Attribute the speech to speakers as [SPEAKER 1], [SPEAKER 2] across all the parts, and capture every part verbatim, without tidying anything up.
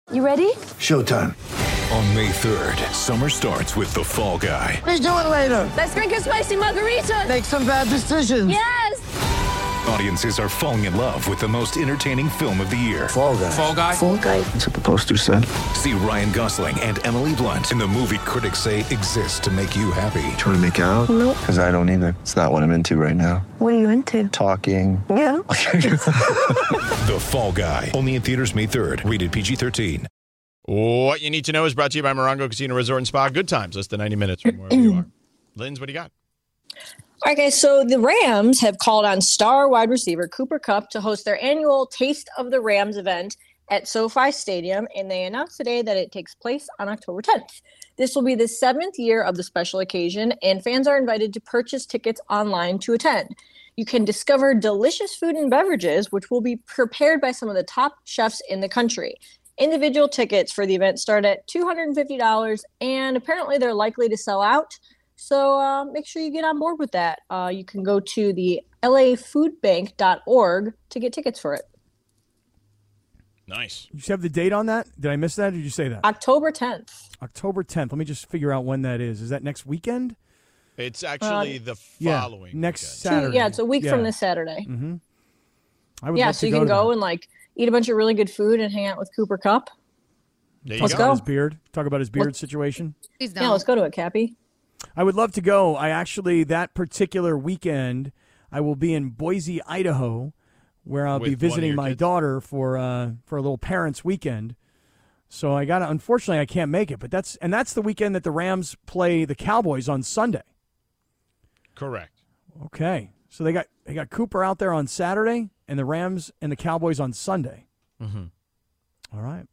[SPEAKER 1] You ready?
[SPEAKER 2] Showtime.
[SPEAKER 3] On May third, summer starts with The Fall Guy.
[SPEAKER 2] Let's do it later.
[SPEAKER 1] Let's drink a spicy margarita.
[SPEAKER 2] Make some bad decisions.
[SPEAKER 1] Yes!
[SPEAKER 3] Audiences are falling in love with the most entertaining film of the year.
[SPEAKER 2] Fall Guy.
[SPEAKER 4] Fall Guy?
[SPEAKER 1] Fall Guy.
[SPEAKER 2] That's what the poster said.
[SPEAKER 3] See Ryan Gosling and Emily Blunt in the movie critics say exists to make you happy.
[SPEAKER 2] Trying to make it out?
[SPEAKER 1] Nope.
[SPEAKER 2] Because I don't either. It's not what I'm into right now.
[SPEAKER 1] What are you into?
[SPEAKER 2] Talking.
[SPEAKER 1] Yeah.
[SPEAKER 3] The Fall Guy. Only in theaters May third. Rated P G thirteen.
[SPEAKER 4] What you need to know is brought to you by Morongo Casino Resort and Spa. Good times, less than ninety minutes from wherever you are. Linz, what do you got?
[SPEAKER 5] All right, guys. So the Rams have called on star wide receiver Cooper Kupp to host their annual Taste of the Rams event at SoFi Stadium, and they announced today that it takes place on October tenth. This will be the seventh year of the special occasion, and fans are invited to purchase tickets online to attend. You can discover delicious food and beverages, which will be prepared by some of the top chefs in the country. Individual tickets for the event start at two hundred fifty dollars, and apparently they're likely to sell out. So uh, make sure you get on board with that. Uh, you can go to the L A food bank dot org to get tickets for it.
[SPEAKER 4] Nice.
[SPEAKER 6] You have the date on that? Did I miss that, or did you say that?
[SPEAKER 5] October tenth.
[SPEAKER 6] October tenth. Let me just figure out when that is. Is that next weekend?
[SPEAKER 4] It's actually uh, the following
[SPEAKER 6] yeah, next
[SPEAKER 4] weekend.
[SPEAKER 6] Saturday.
[SPEAKER 5] Two, yeah, it's a week
[SPEAKER 6] yeah.
[SPEAKER 5] from this Saturday.
[SPEAKER 6] Mm-hmm. I would
[SPEAKER 5] yeah,
[SPEAKER 6] love
[SPEAKER 5] so
[SPEAKER 6] to
[SPEAKER 5] you
[SPEAKER 6] go
[SPEAKER 5] can
[SPEAKER 6] to
[SPEAKER 5] go
[SPEAKER 6] that.
[SPEAKER 5] and like eat a bunch of really good food and hang out with Cooper Kupp.
[SPEAKER 4] There you
[SPEAKER 5] Let's
[SPEAKER 6] Talk
[SPEAKER 4] go.
[SPEAKER 6] about
[SPEAKER 5] go.
[SPEAKER 6] his beard. Talk about his beard
[SPEAKER 5] Let's-
[SPEAKER 6] situation.
[SPEAKER 7] Please don't.
[SPEAKER 5] Yeah, let's go to it, Cappy.
[SPEAKER 6] I would love to go. I actually, that particular weekend, I will be in Boise, Idaho, where I'll
[SPEAKER 4] With
[SPEAKER 6] be
[SPEAKER 4] one of
[SPEAKER 6] visiting
[SPEAKER 4] your
[SPEAKER 6] my
[SPEAKER 4] kids?
[SPEAKER 6] daughter for uh, for a little parents' weekend. So I got to, unfortunately, I can't make it. But that's and that's the weekend that the Rams play the Cowboys on Sunday.
[SPEAKER 4] Correct.
[SPEAKER 6] Okay, so they got they got Cooper out there on Saturday, and the Rams and the Cowboys on Sunday.
[SPEAKER 4] Mm-hmm.
[SPEAKER 6] All right.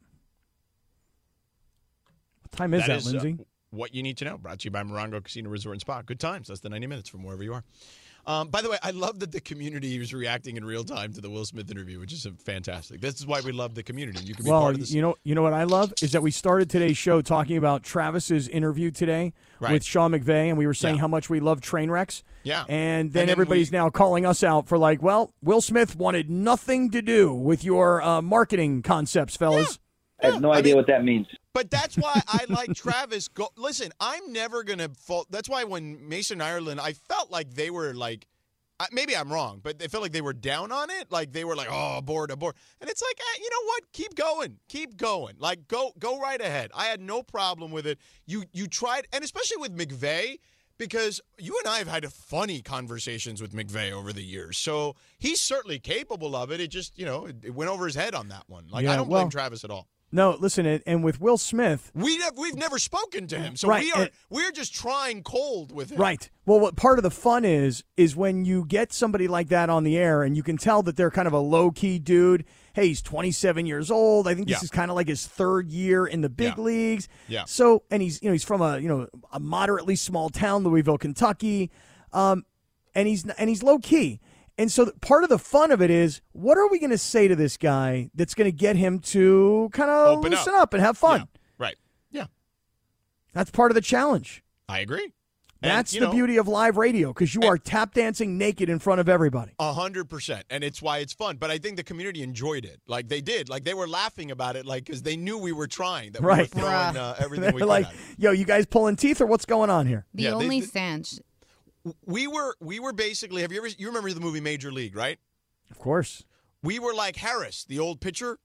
[SPEAKER 6] What time is that,
[SPEAKER 4] That is, uh,
[SPEAKER 6] Lindsay?
[SPEAKER 4] What you need to know. Brought to you by Morongo Casino Resort and Spa. Good times, less than ninety minutes from wherever you are. Um, by the way, I love that the community is reacting in real time to the Will Smith interview, which is fantastic. This is why we love the community. You can be
[SPEAKER 6] Well,
[SPEAKER 4] part of this.
[SPEAKER 6] you know, you know what I love is that we started today's show talking about Travis's interview today
[SPEAKER 4] Right.
[SPEAKER 6] with Sean McVay, and we were saying
[SPEAKER 4] Yeah.
[SPEAKER 6] how much we love train wrecks.
[SPEAKER 4] Yeah.
[SPEAKER 6] And then,
[SPEAKER 4] And then
[SPEAKER 6] everybody's
[SPEAKER 4] we-
[SPEAKER 6] now calling us out for like, well, Will Smith wanted nothing to do with your uh, marketing concepts, fellas.
[SPEAKER 8] I have no
[SPEAKER 4] I
[SPEAKER 8] idea
[SPEAKER 4] mean-
[SPEAKER 8] what that means.
[SPEAKER 4] But that's why I like Travis. Go listen. I'm never gonna fault. That's why when Mason Ireland, I felt like they were like, I- maybe I'm wrong, but they felt like they were down on it. Like they were like, oh, aboard, aboard. And it's like, eh, you know what? Keep going, keep going. Like go, go right ahead. I had no problem with it. You, you tried, and especially with McVay, because you and I have had funny conversations with McVay over the years. So he's certainly capable of it. It just, you know, it, it went over his head on that one. Like
[SPEAKER 6] Yeah,
[SPEAKER 4] I don't
[SPEAKER 6] well-
[SPEAKER 4] blame Travis at all.
[SPEAKER 6] No, listen, and, and with Will Smith,
[SPEAKER 4] We have, we've never spoken to him, so
[SPEAKER 6] Right,
[SPEAKER 4] we are
[SPEAKER 6] and-
[SPEAKER 4] we're just trying cold with him.
[SPEAKER 6] right. Well, what part of the fun is, is when you get somebody like that on the air and you can tell that they're kind of a low-key dude. Hey, he's twenty-seven years old. I think this
[SPEAKER 4] Yeah.
[SPEAKER 6] is kind of like his third year in the big
[SPEAKER 4] Yeah.
[SPEAKER 6] leagues.
[SPEAKER 4] Yeah.
[SPEAKER 6] So, and he's, you know, he's from a, you know, a moderately small town, Louisville, Kentucky. Um, and he's, and he's low-key. And so th- part of the fun of it is, what are we going to say to this guy that's going to get him to kind of
[SPEAKER 4] Open
[SPEAKER 6] loosen
[SPEAKER 4] up.
[SPEAKER 6] up and have fun?
[SPEAKER 4] Yeah. Right. Yeah,
[SPEAKER 6] That's part of the challenge.
[SPEAKER 4] I agree. And,
[SPEAKER 6] That's
[SPEAKER 4] you
[SPEAKER 6] the
[SPEAKER 4] know,
[SPEAKER 6] beauty of live radio, because you
[SPEAKER 4] and-
[SPEAKER 6] are tap dancing naked in front of everybody.
[SPEAKER 4] A hundred percent, and it's why it's fun. But I think the community enjoyed it. Like they did. Like they were laughing about it, like because they knew we were trying. That
[SPEAKER 6] Right.
[SPEAKER 4] we were throwing uh, everything
[SPEAKER 6] They're
[SPEAKER 4] we could
[SPEAKER 6] like,
[SPEAKER 4] at it.
[SPEAKER 6] yo, you guys pulling teeth or what's going on here?
[SPEAKER 7] The
[SPEAKER 4] Yeah, they-
[SPEAKER 7] only
[SPEAKER 4] they-
[SPEAKER 7] stanch.
[SPEAKER 4] We were we were basically. Have you ever you remember the movie Major League, right?
[SPEAKER 6] Of course.
[SPEAKER 4] We were like Harris, the old pitcher,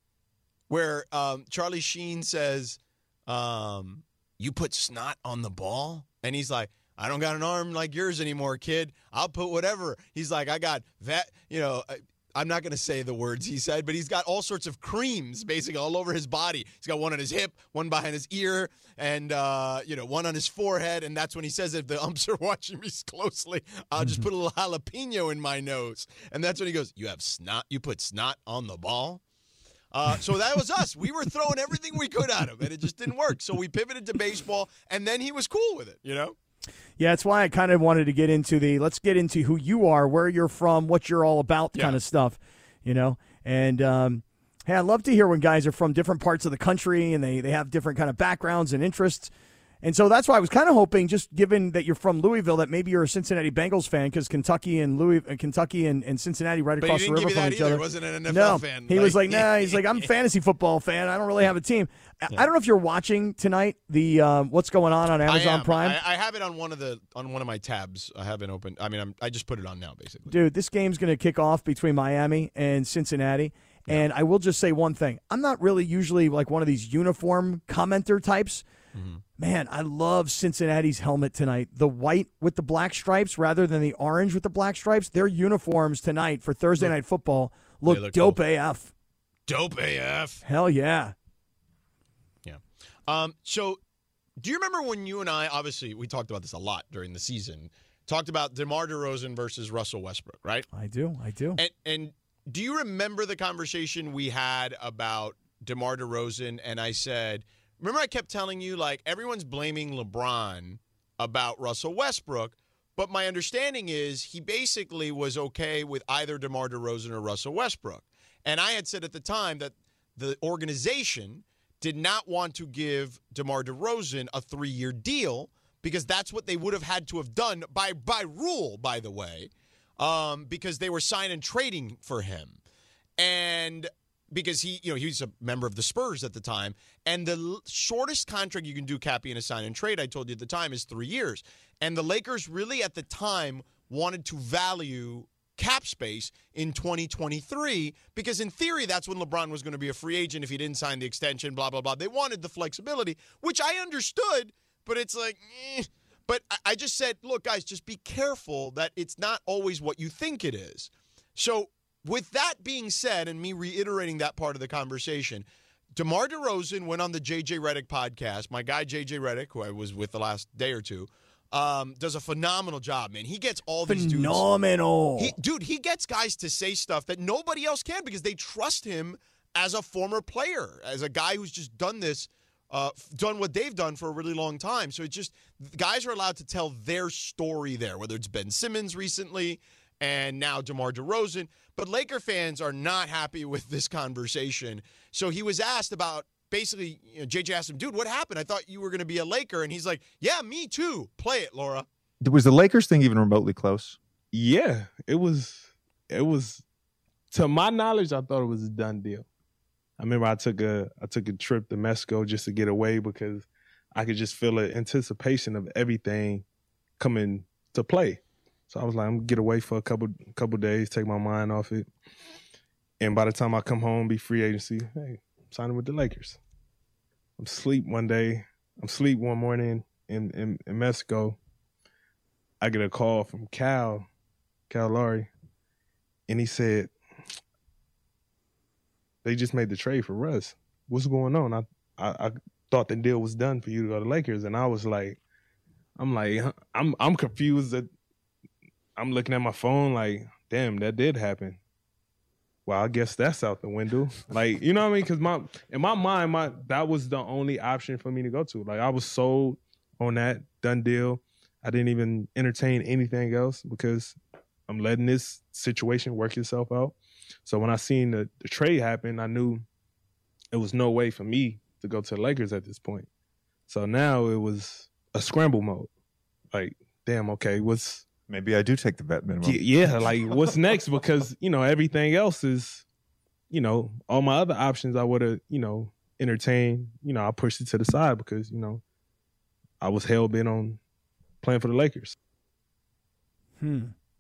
[SPEAKER 4] where um, Charlie Sheen says, um, "You put snot on the ball," and he's like, "I don't got an arm like yours anymore, kid. I'll put whatever." He's like, "I got that," you know. I, I'm not going to say the words he said, but he's got all sorts of creams basically all over his body. He's got one on his hip, one behind his ear, and, uh, you know, one on his forehead. And that's when he says, if the umps are watching me closely, I'll just put a little jalapeno in my nose. And that's when he goes, you have snot, you put snot on the ball? Uh, so that was us. We were throwing everything we could at him, and it just didn't work. So we pivoted to baseball, and then he was cool with it, you know?
[SPEAKER 6] Yeah, that's why I kind of wanted to get into the, let's get into who you are, where you're from, what you're all about
[SPEAKER 4] Yeah.
[SPEAKER 6] kind of stuff, you know? And, um, hey, I love to hear when guys are from different parts of the country and they, they have different kind of backgrounds and interests. And so that's why I was kind of hoping, just given that you're from Louisville, that maybe you're a Cincinnati Bengals fan because Kentucky and Louis, uh, Kentucky and, and Cincinnati right
[SPEAKER 4] But
[SPEAKER 6] across
[SPEAKER 4] he
[SPEAKER 6] the
[SPEAKER 4] didn't
[SPEAKER 6] river
[SPEAKER 4] give you
[SPEAKER 6] from
[SPEAKER 4] that
[SPEAKER 6] each
[SPEAKER 4] either.
[SPEAKER 6] other.
[SPEAKER 4] He wasn't an N F
[SPEAKER 6] no,
[SPEAKER 4] L fan.
[SPEAKER 6] he
[SPEAKER 4] like,
[SPEAKER 6] was like, nah. He's like, I'm a fantasy football fan. I don't really have a team. I, I don't know if you're watching tonight the um, what's going on on Amazon
[SPEAKER 4] I am.
[SPEAKER 6] Prime.
[SPEAKER 4] I, I have it on one of the on one of my tabs. I have it open. I mean, I'm, I just put it on now, basically.
[SPEAKER 6] Dude, this game's going to kick off between Miami and Cincinnati. And I will just say one thing. I'm not really usually like one of these uniform commenter types. Mm-hmm. Man, I love Cincinnati's helmet tonight. The white with the black stripes rather than the orange with the black stripes. Their uniforms tonight for Thursday Night Football look,
[SPEAKER 4] look
[SPEAKER 6] dope
[SPEAKER 4] cool.
[SPEAKER 6] A F.
[SPEAKER 4] Dope A F.
[SPEAKER 6] Hell yeah.
[SPEAKER 4] Yeah. Um. So, do you remember when you and I, obviously, we talked about this a lot during the season, talked about DeMar DeRozan versus Russell Westbrook, right?
[SPEAKER 6] I do. I do.
[SPEAKER 4] And and do you remember the conversation we had about DeMar DeRozan? And I said, remember I kept telling you, like, everyone's blaming LeBron about Russell Westbrook, but my understanding is he basically was okay with either DeMar DeRozan or Russell Westbrook. And I had said at the time that the organization did not want to give DeMar DeRozan a three-year deal because that's what they would have had to have done by by rule, by the way, um, because they were signing and trading for him. And because he, you know, he was a member of the Spurs at the time. And the l- shortest contract you can do, Cappy, in a sign and trade, I told you at the time, is three years. And the Lakers really at the time wanted to value cap space in twenty twenty-three because in theory that's when LeBron was going to be a free agent if he didn't sign the extension, blah, blah, blah. They wanted the flexibility, which I understood, but it's like, eh. But I, I just said, look, guys, just be careful that it's not always what you think it is. So with that being said, and me reiterating that part of the conversation, DeMar DeRozan went on the J J Redick podcast. My guy J J Redick, who I was with the last day or two, um, does a phenomenal job, man. He gets all these dudes.
[SPEAKER 6] Phenomenal.
[SPEAKER 4] He, dude, he gets guys to say stuff that nobody else can because they trust him as a former player, as a guy who's just done this, uh, done what they've done for a really long time. So it's just guys are allowed to tell their story there, whether it's Ben Simmons recently and now DeMar DeRozan. But Laker fans are not happy with this conversation. So he was asked about, basically, you know, J J asked him, dude, what happened? I thought you were going to be a Laker. And he's like, yeah, me too. Play it, Laura.
[SPEAKER 7] Was the Lakers thing even remotely close?
[SPEAKER 8] Yeah, it was. It was. To my knowledge, I thought it was a done deal. I remember I took a I took a trip to Mexico just to get away because I could just feel the anticipation of everything coming to play. So I was like, I'm gonna get away for a couple couple days, take my mind off it. And by the time I come home, be free agency, hey, I'm signing with the Lakers. I'm asleep one day. I'm asleep one morning in, in, in Mexico. I get a call from Cal, Cal Lowry, and he said, they just made the trade for Russ. What's going on? I, I I thought the deal was done for you to go to Lakers. And I was like, I'm like, I'm I'm confused that I'm looking at my phone like, damn, that did happen. Well, I guess that's out the window. Like, you know what I mean? Because my in my mind, my that was the only option for me to go to. Like, I was sold on that, done deal. I didn't even entertain anything else because I'm letting this situation work itself out. So when I seen the, the trade happen, I knew it was no way for me to go to the Lakers at this point. So now it was a scramble mode. Like, damn, okay, what's
[SPEAKER 7] Maybe I do take the vet minimum.
[SPEAKER 8] yeah, like what's next? Because, you know, everything else is, you know, all my other options I would have, you know, entertained. You know, I pushed it to the side because, you know, I was hell bent on playing for the Lakers.
[SPEAKER 6] Hmm.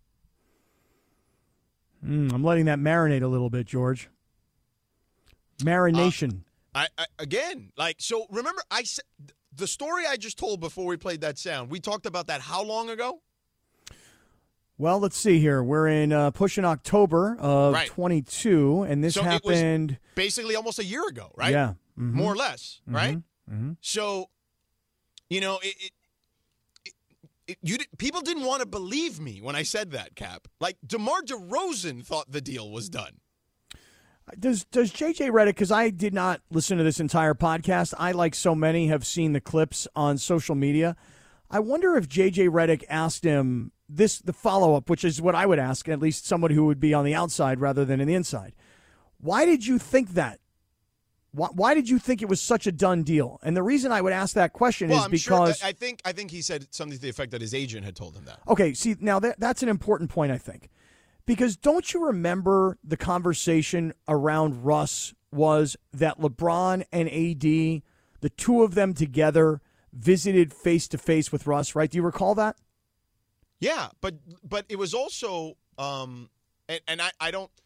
[SPEAKER 6] Mm, I'm letting that marinate a little bit, George. Marination.
[SPEAKER 4] Uh, I, I again, like, so remember, I said the story I just told before we played that sound. We talked about that how long ago?
[SPEAKER 6] Well, let's see here. We're in uh, pushing October of
[SPEAKER 4] right.
[SPEAKER 6] twenty-two, and this
[SPEAKER 4] so
[SPEAKER 6] happened
[SPEAKER 4] it was basically almost a year ago, right?
[SPEAKER 6] Yeah, mm-hmm.
[SPEAKER 4] more or less,
[SPEAKER 6] mm-hmm.
[SPEAKER 4] right?
[SPEAKER 6] Mm-hmm.
[SPEAKER 4] So, you know, it, it, it, it you did, people didn't want to believe me when I said that, Cap. Like DeMar DeRozan thought the deal was done.
[SPEAKER 6] Does does J J Redick? Because I did not listen to this entire podcast. I, like so many, have seen the clips on social media. I wonder if J J Redick asked him this, the follow-up, which is what I would ask, at least somebody who would be on the outside rather than in the inside. Why did you think that? Why, why did you think it was such a done deal? And the reason I would ask that question
[SPEAKER 4] Well,
[SPEAKER 6] is
[SPEAKER 4] I'm
[SPEAKER 6] because
[SPEAKER 4] sure, I think I think he said something to the effect that his agent had told him that.
[SPEAKER 6] okay, see now that that's an important point, I think, because don't you remember the conversation around Russ was that LeBron and A D, the two of them together, visited face to face with Russ, right? Do you recall that?
[SPEAKER 4] Yeah, but but it was also, um, and, and I, I don't.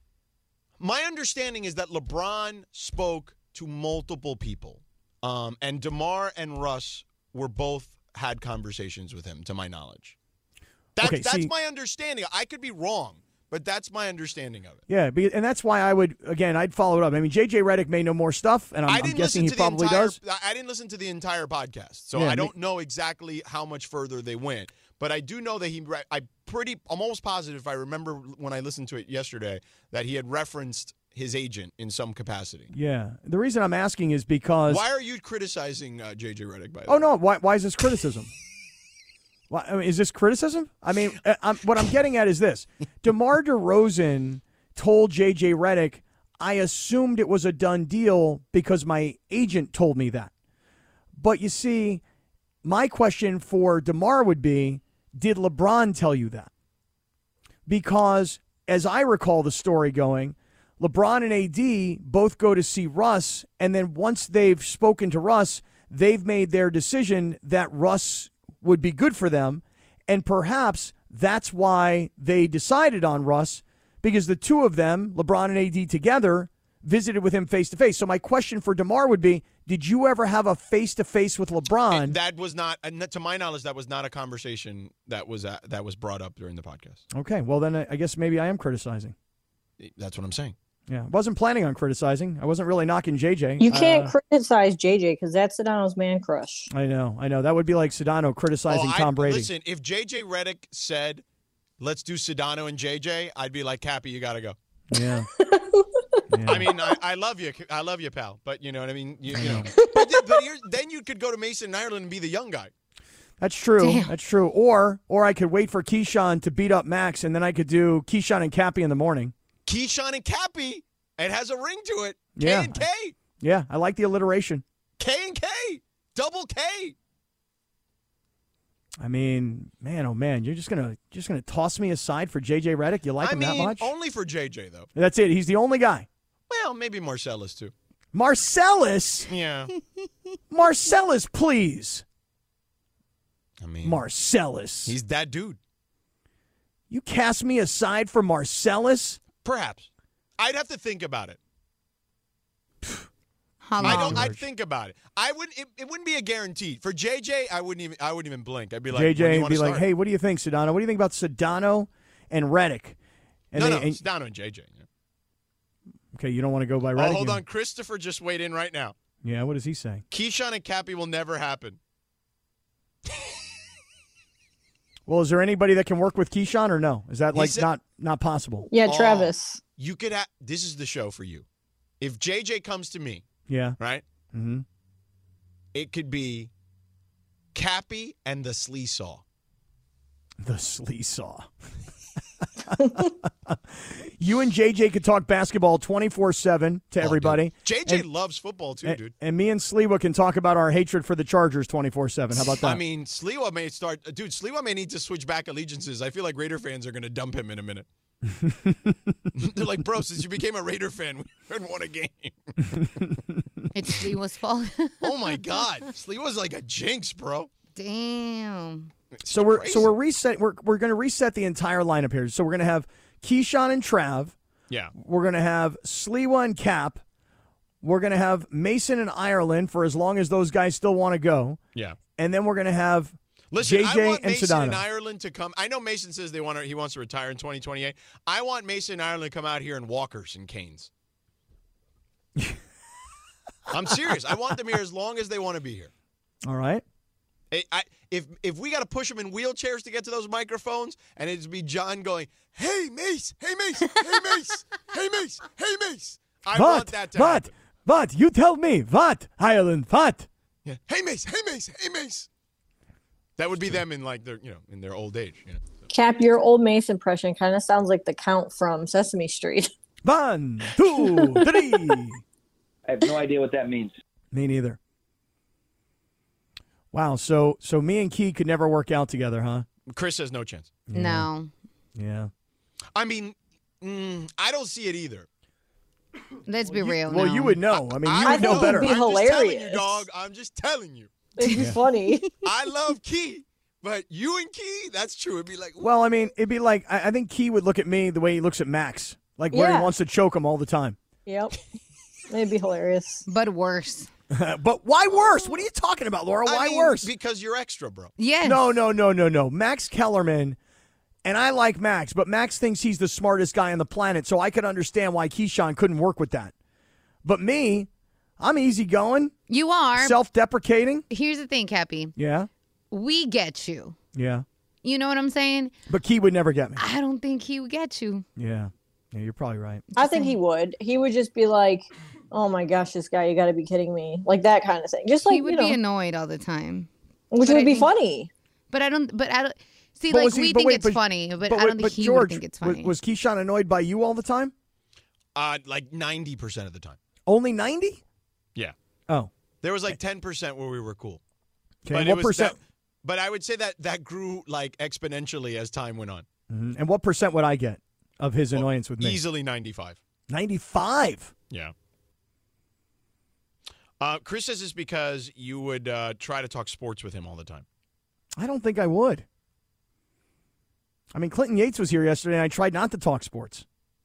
[SPEAKER 4] My understanding is that LeBron spoke to multiple people, um, and DeMar and Russ were both had conversations with him, to my knowledge. That's
[SPEAKER 6] Okay,
[SPEAKER 4] that's
[SPEAKER 6] see-
[SPEAKER 4] my understanding. I could be wrong, but that's my understanding of it.
[SPEAKER 6] Yeah, be- and that's why I would again I'd follow it up. I mean, J J Redick may know more stuff, and I'm,
[SPEAKER 4] I
[SPEAKER 6] I'm
[SPEAKER 4] didn't
[SPEAKER 6] guessing
[SPEAKER 4] listen
[SPEAKER 6] he
[SPEAKER 4] to
[SPEAKER 6] probably
[SPEAKER 4] the entire,
[SPEAKER 6] does.
[SPEAKER 4] I didn't listen to the entire podcast, so
[SPEAKER 6] Yeah,
[SPEAKER 4] I
[SPEAKER 6] me-
[SPEAKER 4] don't know exactly how much further they went. But I do know that he. re- I pretty. I'm almost positive. If I remember when I listened to it yesterday, that he had referenced his agent in some capacity.
[SPEAKER 6] Yeah, the reason I'm asking is because
[SPEAKER 4] Why are you criticizing uh, J J Redick? By the
[SPEAKER 6] oh
[SPEAKER 4] way?
[SPEAKER 6] no, why why is this criticism? Why, I mean, is this criticism? I mean, uh, I'm, what I'm getting at is this: DeMar DeRozan told J J Redick, "I assumed it was a done deal because my agent told me that." But you see, my question for DeMar would be, did LeBron tell you that? Because as I recall the story going, LeBron and A D both go to see Russ, and then once they've spoken to Russ, they've made their decision that Russ would be good for them, and perhaps that's why they decided on Russ, because the two of them, LeBron and A D together, visited with him face-to-face. So my question for DeMar would be, did you ever have a face-to-face with LeBron?
[SPEAKER 4] And that was not, and to my knowledge, that was not a conversation that was uh, that was brought up during the podcast.
[SPEAKER 6] Okay, well then I I guess maybe I am criticizing.
[SPEAKER 4] That's what I'm saying.
[SPEAKER 6] Yeah, wasn't planning on criticizing. I wasn't really knocking J J.
[SPEAKER 5] You can't
[SPEAKER 6] Uh,
[SPEAKER 5] criticize J J because that's Sedano's man crush.
[SPEAKER 6] I know, I know. That would be like Sedano criticizing
[SPEAKER 4] Oh, I-
[SPEAKER 6] Tom Brady.
[SPEAKER 4] Listen, if J J Redick said, "Let's do Sedano and J J," I'd be like, "Cappy, you got to go."
[SPEAKER 6] Yeah. Yeah.
[SPEAKER 4] I mean, I, I love you, I love you, pal. But you know what I mean. You, you know, but, then, but here's, then you could go to Mason, Ireland, and be the young guy.
[SPEAKER 6] That's true.
[SPEAKER 1] Damn.
[SPEAKER 6] That's true. Or or I could wait for Keyshawn to beat up Max, and then I could do Keyshawn and Cappy in the morning.
[SPEAKER 4] Keyshawn and Cappy. It has a ring to it. K
[SPEAKER 6] Yeah.
[SPEAKER 4] and K.
[SPEAKER 6] Yeah, I like the alliteration.
[SPEAKER 4] K and K. Double K.
[SPEAKER 6] I mean, man, oh man, you're just gonna just gonna toss me aside for J J Redick? You like
[SPEAKER 4] I
[SPEAKER 6] him
[SPEAKER 4] mean,
[SPEAKER 6] that much?
[SPEAKER 4] only for J J though.
[SPEAKER 6] That's it. He's the only guy.
[SPEAKER 4] Well, maybe Marcellus too.
[SPEAKER 6] Marcellus,
[SPEAKER 4] Yeah.
[SPEAKER 6] Marcellus, please,
[SPEAKER 4] I mean,
[SPEAKER 6] Marcellus.
[SPEAKER 4] he's that dude.
[SPEAKER 6] You cast me aside for Marcellus?
[SPEAKER 4] Perhaps. I'd have to think about it.
[SPEAKER 1] How
[SPEAKER 4] I
[SPEAKER 1] long?
[SPEAKER 4] don't. I'd think about it. I wouldn't. It, it wouldn't be a guarantee for J J. I wouldn't even. I wouldn't even blink. I'd be like,
[SPEAKER 6] J
[SPEAKER 4] when do
[SPEAKER 6] J
[SPEAKER 4] you
[SPEAKER 6] would
[SPEAKER 4] wanna
[SPEAKER 6] be like,
[SPEAKER 4] start?
[SPEAKER 6] hey, what do you think, Sedano? What do you think about Sedano and Redick? And
[SPEAKER 4] no,
[SPEAKER 6] they-
[SPEAKER 4] no,
[SPEAKER 6] and-
[SPEAKER 4] it's down on J J.
[SPEAKER 6] okay, you don't want to go by
[SPEAKER 4] Oh,
[SPEAKER 6] Redick?
[SPEAKER 4] hold
[SPEAKER 6] You-
[SPEAKER 4] on. Christopher just weighed in right now.
[SPEAKER 6] Yeah, what does he say?
[SPEAKER 4] Keyshawn and Cappy will never happen.
[SPEAKER 6] Well, is there anybody that can work with Keyshawn or no? Is that
[SPEAKER 4] He
[SPEAKER 6] like
[SPEAKER 4] said-
[SPEAKER 6] not not possible?
[SPEAKER 5] Yeah,
[SPEAKER 4] Oh.
[SPEAKER 5] Travis.
[SPEAKER 4] You could have. This is the show for you. If J J comes to me,
[SPEAKER 6] Yeah.
[SPEAKER 4] right,
[SPEAKER 6] Mm-hmm.
[SPEAKER 4] it could be Cappy and the Slee Saw.
[SPEAKER 6] The slee saw. You and J J could talk basketball twenty-four seven to
[SPEAKER 4] Oh,
[SPEAKER 6] everybody.
[SPEAKER 4] dude. J J
[SPEAKER 6] And-
[SPEAKER 4] loves football too,
[SPEAKER 6] And,
[SPEAKER 4] dude.
[SPEAKER 6] and me and Sliwa can talk about our hatred for the Chargers twenty-four seven. How about that?
[SPEAKER 4] I mean, Sliwa may start. Dude, Sliwa may need to switch back allegiances. I feel like Raider fans are going to dump him in a minute. They're like, bro, since you became a Raider fan, we haven't won a game.
[SPEAKER 1] It's Sliwa's fault.
[SPEAKER 4] Oh my God, Sliwa's like a jinx, bro.
[SPEAKER 1] Damn.
[SPEAKER 4] It's
[SPEAKER 6] so we're
[SPEAKER 4] crazy.
[SPEAKER 6] so we're reset. We're we're going to reset the entire lineup here. So we're going to have Keyshawn and Trav.
[SPEAKER 4] yeah.
[SPEAKER 6] We're going to have Sliwa and Cap. We're going to have Mason and Ireland for as long as those guys still want to go.
[SPEAKER 4] Yeah.
[SPEAKER 6] And then we're going to have
[SPEAKER 4] Listen,
[SPEAKER 6] J J
[SPEAKER 4] I want
[SPEAKER 6] and
[SPEAKER 4] Mason
[SPEAKER 6] Sedano.
[SPEAKER 4] and Ireland to come. I know Mason says they want to, he wants to retire in twenty twenty-eight. I want Mason and Ireland to come out here in walkers and canes. I'm serious. I want them here as long as they want to be here.
[SPEAKER 6] All right.
[SPEAKER 4] I, I, if if we got to push them in wheelchairs to get to those microphones, and it'd be John going, "Hey Mace, hey Mace, hey Mace, hey Mace, hey Mace." I
[SPEAKER 6] what?
[SPEAKER 4] want that to
[SPEAKER 6] what?
[SPEAKER 4] happen.
[SPEAKER 6] What? You tell me. What? Ireland. What?
[SPEAKER 4] Yeah. Hey Mace, hey Mace, hey Mace. That would be them in like their, you know, in their old age. You know?
[SPEAKER 5] Cap, your old Mace impression kind of sounds like the Count from Sesame Street.
[SPEAKER 6] One, two, three.
[SPEAKER 9] I have no idea what that means.
[SPEAKER 6] Me neither. Wow. So so me and Key could never work out together, huh?
[SPEAKER 4] Chris has no chance.
[SPEAKER 6] Yeah.
[SPEAKER 1] No.
[SPEAKER 6] Yeah.
[SPEAKER 4] I mean, mm, I don't see it either.
[SPEAKER 1] Let's be
[SPEAKER 6] You-
[SPEAKER 1] real.
[SPEAKER 6] well,
[SPEAKER 1] no.
[SPEAKER 6] you would know. I mean, you
[SPEAKER 4] I
[SPEAKER 6] would know
[SPEAKER 5] think
[SPEAKER 6] better.
[SPEAKER 5] it'd be
[SPEAKER 4] I'm just telling you,
[SPEAKER 5] hilarious.
[SPEAKER 4] dog. I'm just telling you.
[SPEAKER 5] It'd be funny.
[SPEAKER 4] I love Key, but you and Key, that's true. It'd be like,
[SPEAKER 6] Well, I mean, it'd be like I, I think Key would look at me the way he looks at Max, like where
[SPEAKER 5] Yeah.
[SPEAKER 6] he wants to choke him all the time.
[SPEAKER 5] Yep. It'd be hilarious.
[SPEAKER 1] But worse.
[SPEAKER 6] But why worse? What are you talking about, Laura?
[SPEAKER 4] I
[SPEAKER 6] Why
[SPEAKER 4] mean,
[SPEAKER 6] worse?
[SPEAKER 4] Because you're extra, bro.
[SPEAKER 1] Yes.
[SPEAKER 6] No, no, no, no, no. Max Kellerman, and I like Max, but Max thinks he's the smartest guy on the planet, so I could understand why Keyshawn couldn't work with that. But me, I'm easygoing,
[SPEAKER 1] You are.
[SPEAKER 6] self-deprecating.
[SPEAKER 1] Here's the thing, Cappy.
[SPEAKER 6] Yeah,
[SPEAKER 1] We get you.
[SPEAKER 6] yeah.
[SPEAKER 1] You know what I'm saying?
[SPEAKER 6] But Key would never get me.
[SPEAKER 1] I don't think he would get you.
[SPEAKER 6] Yeah, yeah. You're probably right.
[SPEAKER 5] I think he would. He would just be like, "Oh my gosh, this guy! You got to be kidding me!" Like that kind of thing. Just like
[SPEAKER 1] he would
[SPEAKER 5] you know,
[SPEAKER 1] be annoyed all the time.
[SPEAKER 5] which
[SPEAKER 1] but
[SPEAKER 5] would
[SPEAKER 1] I
[SPEAKER 5] be
[SPEAKER 1] think-
[SPEAKER 5] funny.
[SPEAKER 1] But I don't. But I don't. See,
[SPEAKER 6] But
[SPEAKER 1] like
[SPEAKER 6] was he-
[SPEAKER 1] we
[SPEAKER 6] but
[SPEAKER 1] think
[SPEAKER 6] wait,
[SPEAKER 1] it's
[SPEAKER 6] but-
[SPEAKER 1] funny, but,
[SPEAKER 6] But,
[SPEAKER 1] I don't
[SPEAKER 6] wait,
[SPEAKER 1] think
[SPEAKER 6] but
[SPEAKER 1] he
[SPEAKER 6] George,
[SPEAKER 1] would think it's
[SPEAKER 6] was-
[SPEAKER 1] funny.
[SPEAKER 6] was Keyshawn annoyed by you all the time?
[SPEAKER 4] Uh, like ninety percent of the time.
[SPEAKER 6] Only ninety?
[SPEAKER 4] Yeah.
[SPEAKER 6] Oh,
[SPEAKER 4] There was like ten percent where we were cool.
[SPEAKER 6] okay.
[SPEAKER 4] But
[SPEAKER 6] And
[SPEAKER 4] it
[SPEAKER 6] what
[SPEAKER 4] was
[SPEAKER 6] percent?
[SPEAKER 4] that- but I would say that that grew like exponentially as time went on.
[SPEAKER 6] Mhm. And what percent would I get of his annoyance with me?
[SPEAKER 4] Easily ninety-five.
[SPEAKER 6] ninety-five.
[SPEAKER 4] Yeah. Uh, Chris says it's because you would uh, try to talk sports with him all the time.
[SPEAKER 6] I don't think I would. I mean, Clinton Yates was here yesterday, and I tried not to talk sports.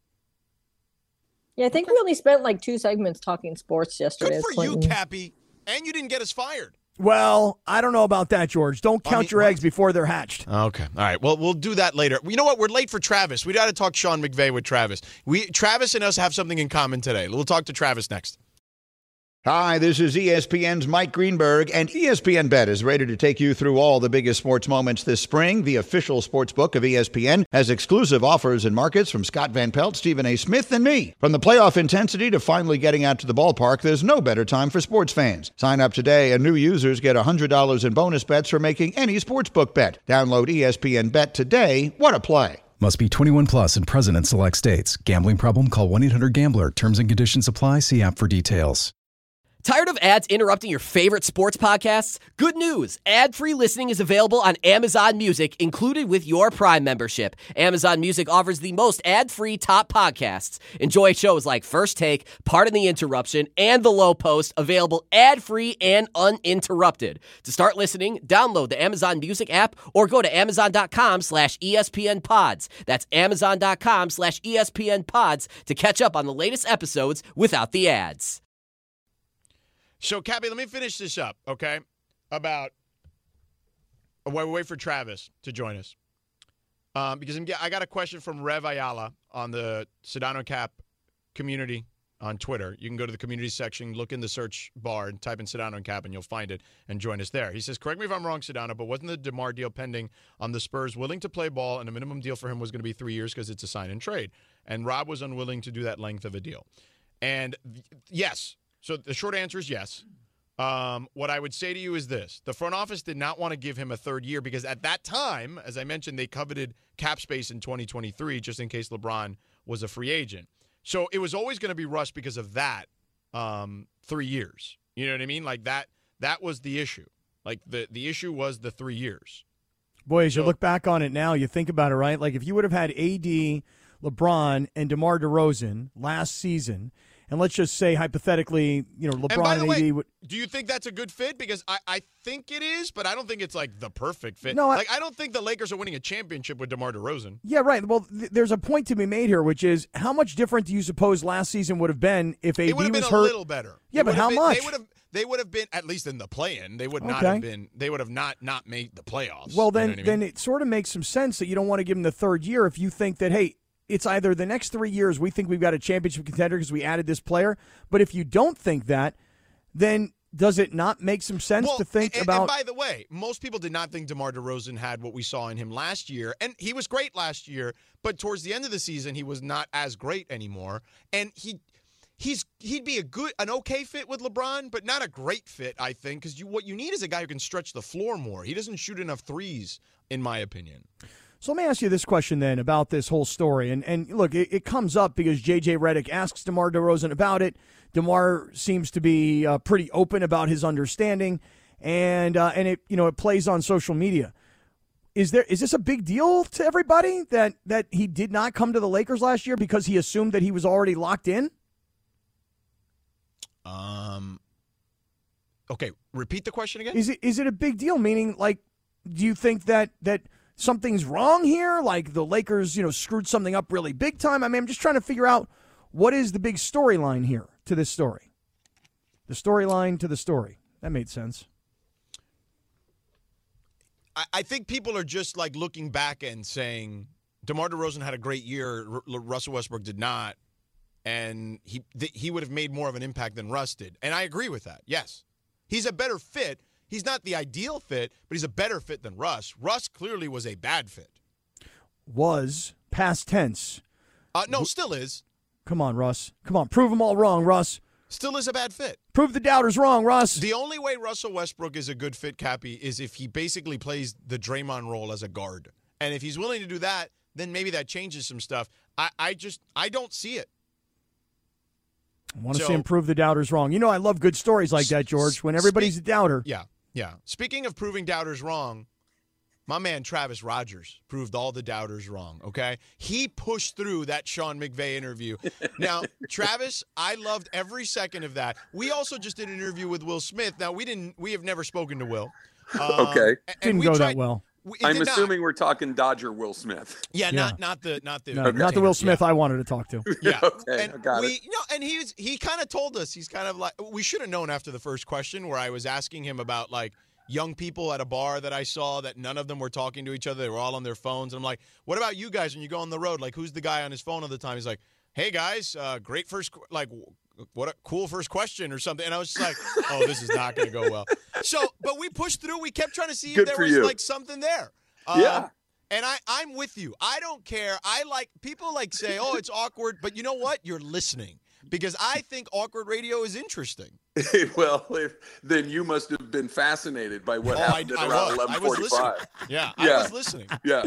[SPEAKER 5] Yeah, I think we only spent like two segments talking sports yesterday.
[SPEAKER 4] Good
[SPEAKER 5] as
[SPEAKER 4] for
[SPEAKER 5] Clinton.
[SPEAKER 4] you, Cappy. And you didn't get us fired.
[SPEAKER 6] Well, I don't know about that, George. Don't
[SPEAKER 4] I
[SPEAKER 6] count
[SPEAKER 4] mean,
[SPEAKER 6] your
[SPEAKER 4] what?
[SPEAKER 6] eggs before they're hatched.
[SPEAKER 4] Okay. All right. Well, we'll do that later. You know what? We're late for Travis. We got to talk Sean McVay with Travis. We Travis and us have something in common today. We'll talk to Travis next.
[SPEAKER 10] Hi, this is E S P N's Mike Greenberg, and E S P N Bet is ready to take you through all the biggest sports moments this spring. The official sports book of E S P N has exclusive offers and markets from Scott Van Pelt, Stephen A. Smith, and me. From the playoff intensity to finally getting out to the ballpark, there's no better time for sports fans. Sign up today, and new users get one hundred dollars in bonus bets for making any sportsbook bet. Download E S P N Bet today. What a play.
[SPEAKER 11] Must be twenty-one plus and present in select states. Gambling problem? Call one eight hundred gambler. Terms and conditions apply. See app for details.
[SPEAKER 12] Tired of ads interrupting your favorite sports podcasts? Good news! Ad-free listening is available on Amazon Music, included with your Prime membership. Amazon Music offers the most ad-free top podcasts. Enjoy shows like First Take, Pardon the Interruption, and The Low Post, available ad-free and uninterrupted. To start listening, download the Amazon Music app or go to amazon.com slash ESPN pods. That's amazon.com slash ESPN pods to catch up on the latest episodes without the ads.
[SPEAKER 4] So, Cappy, let me finish this up, okay? About while we wait for Travis to join us. Um, because I'm, I got a question from Rev Ayala on the Sedano Cap community on Twitter. You can go to the community section, look in the search bar, and type in Sedano Cap, and you'll find it, and join us there. He says, correct me if I'm wrong, Sedano, but wasn't the DeMar deal pending on the Spurs willing to play ball, and the minimum deal for him was going to be three years because it's a sign and trade? And Rob was unwilling to do that length of a deal. And yes, so the short answer is yes. Um, what I would say to you is this. The front office did not want to give him a third year because at that time, as I mentioned, they coveted cap space in twenty twenty-three just in case LeBron was a free agent. So it was always going to be rushed because of that um, three years. You know what I mean? Like that that was the issue. Like the, the issue was the three years.
[SPEAKER 6] Boy, as you
[SPEAKER 4] So-
[SPEAKER 6] look back on it now, you think about it, right? Like if you would have had A D, LeBron, and DeMar DeRozan last season, and let's just say hypothetically, you know,
[SPEAKER 4] And by
[SPEAKER 6] LeBron
[SPEAKER 4] the
[SPEAKER 6] and
[SPEAKER 4] way,
[SPEAKER 6] A D would.
[SPEAKER 4] do you think that's a good fit? Because I, I think it is, but I don't think it's like the perfect fit.
[SPEAKER 6] No, I-
[SPEAKER 4] like I don't think the Lakers are winning a championship with DeMar DeRozan.
[SPEAKER 6] Yeah, right. Well, th- there's a point to be made here, which is how much different do you suppose last season would have been if A D
[SPEAKER 4] It would have
[SPEAKER 6] was
[SPEAKER 4] been
[SPEAKER 6] hurt?
[SPEAKER 4] a little better.
[SPEAKER 6] Yeah,
[SPEAKER 4] It
[SPEAKER 6] but
[SPEAKER 4] would have
[SPEAKER 6] how
[SPEAKER 4] been-
[SPEAKER 6] much?
[SPEAKER 4] They would have. They would have been at least in the play-in. They would not
[SPEAKER 6] Okay.
[SPEAKER 4] have been. They would have not not made the playoffs.
[SPEAKER 6] Well,
[SPEAKER 4] You
[SPEAKER 6] then,
[SPEAKER 4] know what I mean?
[SPEAKER 6] then it sort of makes some sense that you don't want to give him the third year if you think that, hey, it's either the next three years we think we've got a championship contender because we added this player, but if you don't think that, then does it not make some sense
[SPEAKER 4] Well,
[SPEAKER 6] to think
[SPEAKER 4] and,
[SPEAKER 6] about?
[SPEAKER 4] And by the way, most people did not think DeMar DeRozan had what we saw in him last year, and he was great last year. But towards the end of the season, he was not as great anymore, and he. He's he'd be a good an okay fit with LeBron, but not a great fit, I think, because you what you need is a guy who can stretch the floor more. He doesn't shoot enough threes, in my opinion.
[SPEAKER 6] So let me ask you this question then about this whole story. And and look, it, it comes up because J J Redick asks DeMar DeRozan about it. DeMar seems to be uh, pretty open about his understanding, and uh, and it you know it plays on social media. Is there is this a big deal to everybody that that he did not come to the Lakers last year because he assumed that he was already locked in?
[SPEAKER 4] Um. Okay, repeat the question again.
[SPEAKER 6] Is it is it a big deal? Meaning, like, do you think that that something's wrong here? Like the Lakers, you know, screwed something up really big time? I mean, I'm just trying to figure out what is the big storyline here to this story. The storyline to the story. That made sense.
[SPEAKER 4] I, I think people are just like looking back and saying DeMar DeRozan had a great year. R- Russell Westbrook did not, and he th- he would have made more of an impact than Russ did. And I agree with that. Yes, he's a better fit. He's not the ideal fit, but he's a better fit than Russ. Russ clearly was a bad fit.
[SPEAKER 6] Was past tense.
[SPEAKER 4] Uh, no, still is.
[SPEAKER 6] Come on, Russ. Come on, prove them all wrong, Russ.
[SPEAKER 4] Still is a bad fit.
[SPEAKER 6] Prove the doubters wrong, Russ.
[SPEAKER 4] The only way Russell Westbrook is a good fit, Cappy, is if he basically plays the Draymond role as a guard. And if he's willing to do that, then maybe that changes some stuff. I, I just, I don't see it.
[SPEAKER 6] I want to
[SPEAKER 4] So-
[SPEAKER 6] see him prove the doubters wrong. You know I love good stories like that, George, when everybody's a doubter.
[SPEAKER 4] Yeah, yeah. Speaking of proving doubters wrong, my man Travis Rogers proved all the doubters wrong, okay? He pushed through that Sean McVay interview. Now, Travis, I loved every second of that. We also just did an interview with Will Smith. Now, we didn't we have never spoken to Will. Um,
[SPEAKER 9] Okay.
[SPEAKER 4] and
[SPEAKER 6] Didn't
[SPEAKER 4] we
[SPEAKER 6] go
[SPEAKER 4] tried-
[SPEAKER 6] that well.
[SPEAKER 4] we- it
[SPEAKER 9] I'm
[SPEAKER 4] did not.
[SPEAKER 9] assuming we're talking Dodger Will Smith.
[SPEAKER 4] Yeah,
[SPEAKER 6] Yeah.
[SPEAKER 4] not not the not the
[SPEAKER 6] No, not the Will Smith
[SPEAKER 4] yeah.
[SPEAKER 6] I wanted to talk to.
[SPEAKER 4] Yeah,
[SPEAKER 9] Okay,
[SPEAKER 4] and
[SPEAKER 9] I got
[SPEAKER 4] we,
[SPEAKER 9] it.
[SPEAKER 4] you know, and he was he kind of told us he's kind of like we should have known after the first question where I was asking him about like young people at a bar that I saw that none of them were talking to each other. They were all on their phones. And I'm like, what about you guys when you go on the road? Like, who's the guy on his phone all the time? He's like, hey guys, uh, great first qu- like what a cool first question or something. And I was just like, oh, this is not going to go well. So, but we pushed through. We kept trying to see
[SPEAKER 9] Good
[SPEAKER 4] if
[SPEAKER 9] for
[SPEAKER 4] there was
[SPEAKER 9] you.
[SPEAKER 4] like something there. Um,
[SPEAKER 9] Yeah.
[SPEAKER 4] And I, I'm with you. I don't care. I like people like say, oh, it's awkward. But you know what? You're listening because I think awkward radio is interesting.
[SPEAKER 9] Well, if, then you must have been fascinated by what
[SPEAKER 4] Oh, I-
[SPEAKER 9] happened
[SPEAKER 4] I
[SPEAKER 9] at around
[SPEAKER 4] was.
[SPEAKER 9] eleven
[SPEAKER 4] I was
[SPEAKER 9] forty-five.
[SPEAKER 4] listening. Yeah, I
[SPEAKER 9] Yeah.
[SPEAKER 4] was listening.
[SPEAKER 9] Yeah.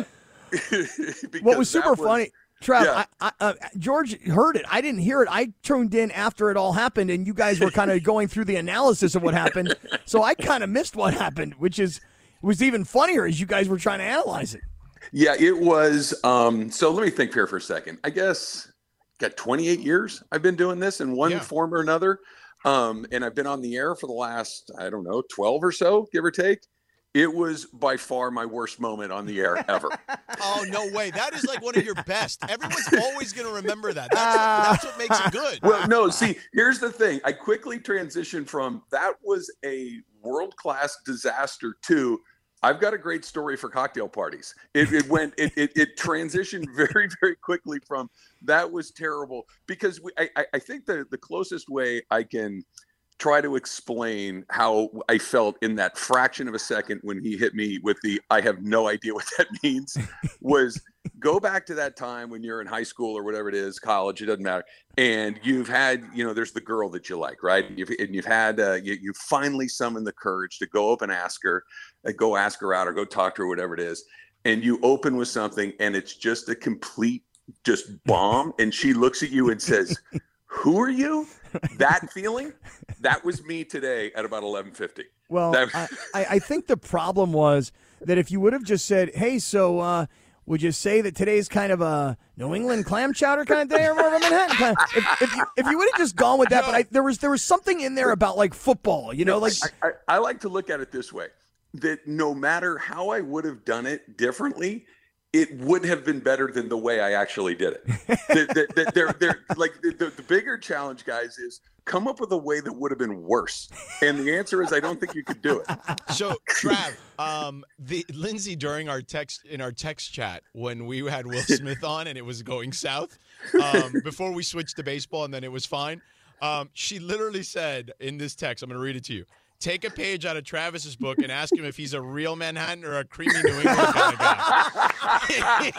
[SPEAKER 6] What
[SPEAKER 9] Because
[SPEAKER 6] was
[SPEAKER 9] that
[SPEAKER 6] super funny, Trav,
[SPEAKER 9] Yeah.
[SPEAKER 6] I, I, uh, George heard it. I didn't hear it. I tuned in after it all happened, and you guys were kind of going through the analysis of what happened. So I kind of missed what happened, which is was even funnier as you guys were trying to analyze it.
[SPEAKER 9] Yeah, it was. Um, so let me think here for a second. I guess got twenty-eight years I've been doing this in one
[SPEAKER 4] Yeah.
[SPEAKER 9] form or another. Um, and I've been on the air for the last, I don't know, twelve or so, give or take. It was by far my worst moment on the air ever.
[SPEAKER 4] Oh, no way. That is like one of your best. Everyone's always going to remember that. That's, that's what makes it good.
[SPEAKER 9] Well, no, see, here's the thing. I quickly transitioned from that was a world-class disaster to I've got a great story for cocktail parties. It, it went, it, it, it transitioned very, very quickly from that was terrible because we, I, I think the, the closest way I can try to explain how I felt in that fraction of a second when he hit me with the I have no idea what that means was go back to that time when you're in high school or whatever it is, college, it doesn't matter. And you've had, you know, there's the girl that you like, right? You've, and you've had, uh, you, you finally summoned the courage to go up and ask her, uh, go ask her out or go talk to her, whatever it is. And you open with something and it's just a complete just bomb. And she looks at you and says, who are you? That feeling, that was me today at about eleven fifty.
[SPEAKER 6] Well,
[SPEAKER 9] That-
[SPEAKER 6] I, I I think the problem was that if you would have just said, hey, so uh, would you say that today's kind of a New England clam chowder kind of day or more of a Manhattan kind of, if, if you, if you would have just gone with that, but I, there was there was something in there about like football, you know, like
[SPEAKER 9] I, I, I like to look at it this way, that no matter how I would have done it differently, it would have been better than the way I actually did it. the, the, the, they're, they're, like the, the, the bigger challenge, guys, is come up with a way that would have been worse. And the answer is I don't think you could do it.
[SPEAKER 4] So, Trav, um, the Lindsay during our text in our text chat when we had Will Smith on and it was going south, um, before we switched to baseball and then it was fine. Um, she literally said in this text, I'm going to read it to you. Take a page out of Travis's book and ask him if he's a real Manhattan or a creamy New England kind of guy.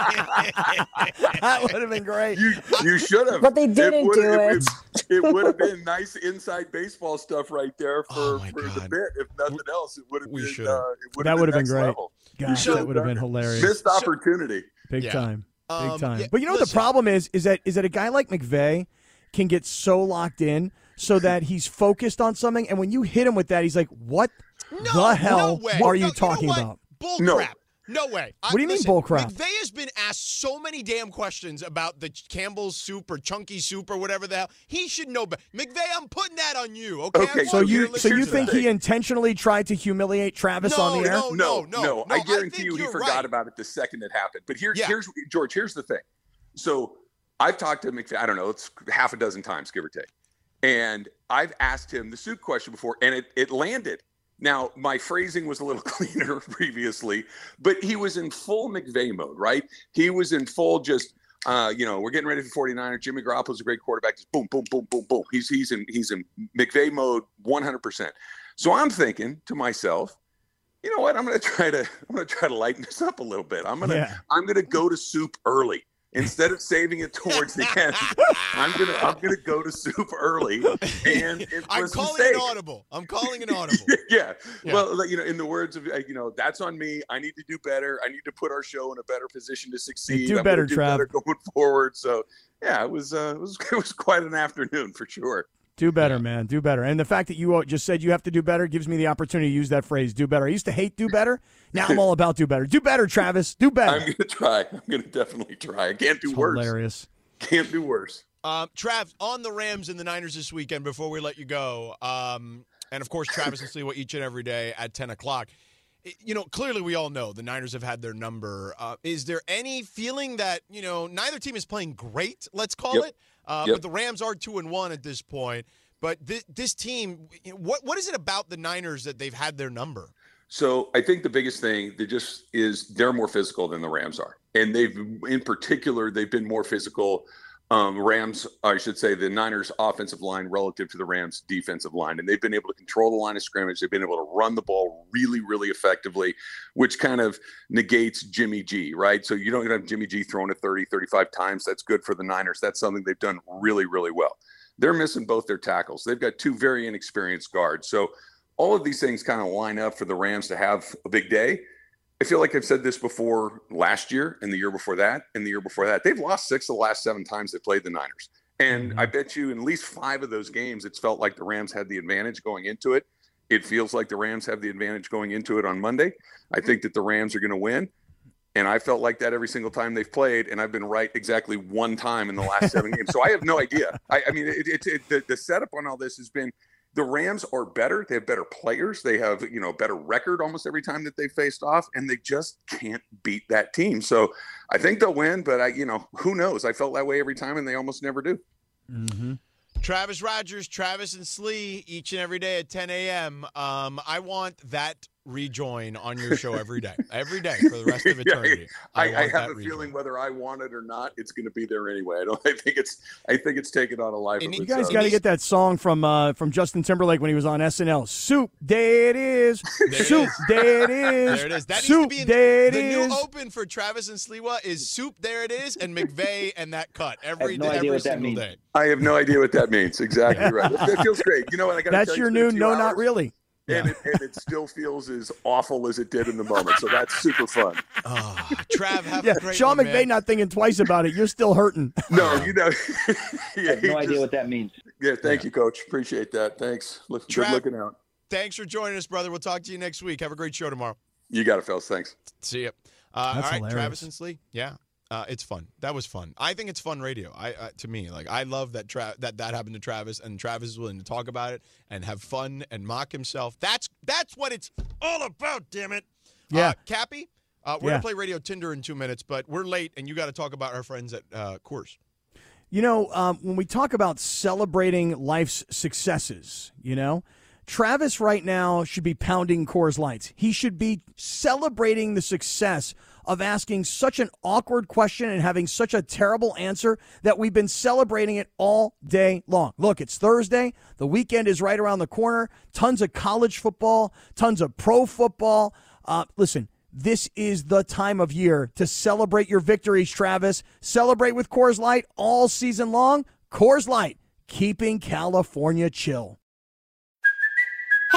[SPEAKER 6] that would have been great.
[SPEAKER 9] You you should have.
[SPEAKER 5] But they didn't
[SPEAKER 9] would-
[SPEAKER 5] do it.
[SPEAKER 9] It, it would have been nice inside baseball stuff right there for,
[SPEAKER 4] Oh, my
[SPEAKER 9] for the
[SPEAKER 4] God.
[SPEAKER 9] bit. If nothing else, it would have
[SPEAKER 4] We
[SPEAKER 9] been.
[SPEAKER 4] should've.
[SPEAKER 9] Uh, it would
[SPEAKER 6] That
[SPEAKER 9] have
[SPEAKER 6] would have been
[SPEAKER 9] next
[SPEAKER 6] great.
[SPEAKER 9] level.
[SPEAKER 6] Gosh,
[SPEAKER 9] should
[SPEAKER 6] that
[SPEAKER 9] have
[SPEAKER 6] would have
[SPEAKER 9] done
[SPEAKER 6] been
[SPEAKER 9] it.
[SPEAKER 6] hilarious.
[SPEAKER 9] Missed opportunity.
[SPEAKER 6] Big
[SPEAKER 4] Yeah.
[SPEAKER 6] time. Big
[SPEAKER 4] Um,
[SPEAKER 6] time.
[SPEAKER 4] yeah,
[SPEAKER 6] but you know what the
[SPEAKER 4] listen.
[SPEAKER 6] problem is? Is that is that a guy like McVay can get so locked in so that he's focused on something. And when you hit him with that, he's like, what
[SPEAKER 4] No,
[SPEAKER 6] the hell
[SPEAKER 4] no way.
[SPEAKER 6] are you
[SPEAKER 4] No,
[SPEAKER 6] talking
[SPEAKER 4] know what?
[SPEAKER 6] about?
[SPEAKER 4] Bull
[SPEAKER 9] No.
[SPEAKER 4] crap. No way.
[SPEAKER 6] What do you mean
[SPEAKER 4] listen,
[SPEAKER 6] bull crap?
[SPEAKER 4] McVay has been asked so many damn questions about the Campbell's soup or chunky soup or whatever the hell. He should know better. McVay, I'm putting that on you, okay?
[SPEAKER 9] Okay,
[SPEAKER 4] I
[SPEAKER 6] So
[SPEAKER 4] want
[SPEAKER 6] you
[SPEAKER 4] to
[SPEAKER 6] so
[SPEAKER 4] listen
[SPEAKER 6] you
[SPEAKER 4] to
[SPEAKER 6] think
[SPEAKER 4] that.
[SPEAKER 6] he intentionally tried to humiliate Travis
[SPEAKER 4] No,
[SPEAKER 6] on the air?
[SPEAKER 4] no,
[SPEAKER 9] No,
[SPEAKER 4] no,
[SPEAKER 9] no,
[SPEAKER 4] no.
[SPEAKER 9] I guarantee
[SPEAKER 4] think
[SPEAKER 9] you he
[SPEAKER 4] you're
[SPEAKER 9] forgot
[SPEAKER 4] right.
[SPEAKER 9] about it the second it happened. But here's
[SPEAKER 4] Yeah.
[SPEAKER 9] here's George. Here's the thing. So I've talked to McVay. I don't know. It's half a dozen times, give or take. And I've asked him the suit question before, and it it landed. Now, my phrasing was a little cleaner previously, but he was in full McVay mode, right? He was in full just, uh, you know, we're getting ready for forty-niners. Jimmy Garoppolo's a great quarterback. Just boom, boom, boom, boom, boom. He's he's in he's in McVay mode one hundred percent. So I'm thinking to myself, you know what? I'm going to try to I'm going to try to lighten this up a little bit. I'm going to
[SPEAKER 6] Yeah.
[SPEAKER 9] I'm going to go to soup early. Instead of saving it towards the end, I'm gonna I'm gonna go to soup early, and it
[SPEAKER 4] I'm
[SPEAKER 9] was a
[SPEAKER 4] calling
[SPEAKER 9] mistake.
[SPEAKER 4] an audible. I'm calling an audible.
[SPEAKER 9] yeah.
[SPEAKER 4] Yeah.
[SPEAKER 9] Well, like, you know, in the words of, uh, you know, that's on me. I need to do better. I need to put our show in a better position to succeed.
[SPEAKER 6] do
[SPEAKER 9] I'm
[SPEAKER 6] better,
[SPEAKER 9] gonna do
[SPEAKER 6] Trav.
[SPEAKER 9] better going forward. So, yeah, it was, uh, it was, it was quite an afternoon for sure.
[SPEAKER 6] Do better, man. Do better. And the fact that you just said you have to do better gives me the opportunity to use that phrase, do better. I used to hate do better. Now I'm all about do better. Do better, Travis. Do better.
[SPEAKER 9] I'm gonna try. I'm gonna definitely try. I can't do
[SPEAKER 6] It's
[SPEAKER 9] worse.
[SPEAKER 6] hilarious.
[SPEAKER 9] Can't do worse.
[SPEAKER 4] Um, Trav, on the Rams and the Niners this weekend, before we let you go, um, and of course, Travis and Sliwa each and every day at ten o'clock. You know, clearly we all know the Niners have had their number. Uh, is there any feeling that, you know, neither team is playing great, let's call
[SPEAKER 9] Yep.
[SPEAKER 4] it, uh,
[SPEAKER 9] Yep.
[SPEAKER 4] but the Rams are two and one at this point. But this, this team, you know, what what is it about the Niners that they've had their number?
[SPEAKER 9] So I think the biggest thing that just is they're more physical than the Rams are, and they've in particular they've been more physical. Um, Rams, I should say, the Niners' offensive line relative to the Rams' defensive line, and they've been able to control the line of scrimmage. They've been able to run the ball really, really effectively, which kind of negates Jimmy G, right? So you don't have Jimmy G throwing it thirty, thirty-five times. That's good for the Niners. That's something they've done really, really well. They're missing both their tackles. They've got two very inexperienced guards. So all of these things kind of line up for the Rams to have a big day. I feel like I've said this before last year and the year before that and the year before that. They've lost six of the last seven times they played the Niners. And I bet you in at least five of those games, it's felt like the Rams had the advantage going into it. It feels like the Rams have the advantage going into it on Monday. I think that the Rams are going to win. And I felt like that every single time they've played, and I've been right exactly one time in the last seven games. So I have no idea. I, I mean, it, it, it, the, the setup on all this has been the Rams are better. They have better players. They have, you know, a better record almost every time that they faced off, and they just can't beat that team. So I think they'll win, but I, you know, who knows? I felt that way every time, and they almost never do.
[SPEAKER 6] Mm-hmm.
[SPEAKER 4] Travis Rogers, Travis and Slee, each and every day at ten a.m. Um, I want that rejoin on your show every day, every day for the rest of eternity.
[SPEAKER 9] I,
[SPEAKER 4] I,
[SPEAKER 9] I,
[SPEAKER 4] want
[SPEAKER 9] have
[SPEAKER 4] that
[SPEAKER 9] a
[SPEAKER 4] rejoin.
[SPEAKER 9] feeling whether I want it or not, it's going to be there anyway. I don't. I think it's. I think it's taken on a life.
[SPEAKER 4] And
[SPEAKER 9] of
[SPEAKER 6] You
[SPEAKER 9] its
[SPEAKER 6] guys
[SPEAKER 9] own.
[SPEAKER 6] got to get that song from uh, from Justin Timberlake when he was on S N L. Soup, there it is.
[SPEAKER 4] There it
[SPEAKER 6] Soup,
[SPEAKER 4] is.
[SPEAKER 6] there it is.
[SPEAKER 4] There it is. That
[SPEAKER 6] Soup,
[SPEAKER 4] needs to be in
[SPEAKER 6] there
[SPEAKER 4] the
[SPEAKER 6] it
[SPEAKER 4] new
[SPEAKER 6] is.
[SPEAKER 4] open for Travis and Sliwa is Soup, there it is, and McVay and that cut every
[SPEAKER 13] no
[SPEAKER 4] day,
[SPEAKER 13] idea
[SPEAKER 4] every
[SPEAKER 13] what that
[SPEAKER 4] single
[SPEAKER 13] means.
[SPEAKER 4] day.
[SPEAKER 9] I have no idea what that means. Exactly right. That feels great. You know what? I got.
[SPEAKER 6] That's your new no, not really.
[SPEAKER 9] And, it, and it still feels as awful as it did in the moment. So that's super fun.
[SPEAKER 4] Oh, Trav, have
[SPEAKER 6] Yeah,
[SPEAKER 4] a great
[SPEAKER 6] Sean
[SPEAKER 4] one,
[SPEAKER 6] McVay
[SPEAKER 4] man.
[SPEAKER 6] not thinking twice about it. You're still hurting.
[SPEAKER 9] No, you know.
[SPEAKER 13] I
[SPEAKER 9] yeah,
[SPEAKER 13] have no
[SPEAKER 9] he
[SPEAKER 13] idea
[SPEAKER 9] just-
[SPEAKER 13] what that means.
[SPEAKER 9] Yeah, thank you, Coach. Appreciate that. Thanks. Look, good
[SPEAKER 4] Trav-
[SPEAKER 9] looking out.
[SPEAKER 4] Thanks for joining us, brother. We'll talk to you next week. Have a great show tomorrow.
[SPEAKER 9] You got it, fellas. Thanks.
[SPEAKER 4] See ya. Uh,
[SPEAKER 6] That's
[SPEAKER 4] all right,
[SPEAKER 6] hilarious.
[SPEAKER 4] Travis and Slee. Yeah, uh, it's fun. That was fun. I think it's fun radio. I uh, to me, like I love that Tra- that that happened to Travis, and Travis is willing to talk about it and have fun and mock himself. That's that's what it's all about. Damn it.
[SPEAKER 6] Yeah.
[SPEAKER 4] Uh, Cappy, uh, we're
[SPEAKER 6] Yeah.
[SPEAKER 4] gonna play Radio Tinder in two minutes, but we're late, and you got to talk about our friends at uh, Coors.
[SPEAKER 6] You know, um, when we talk about celebrating life's successes, you know, Travis right now should be pounding Coors Lights. He should be celebrating the success of asking such an awkward question and having such a terrible answer that we've been celebrating it all day long. Look, it's Thursday. The weekend is right around the corner. Tons of college football, tons of pro football. Uh, listen, this is the time of year to celebrate your victories, Travis. Celebrate with Coors Light all season long. Coors Light, keeping California chill.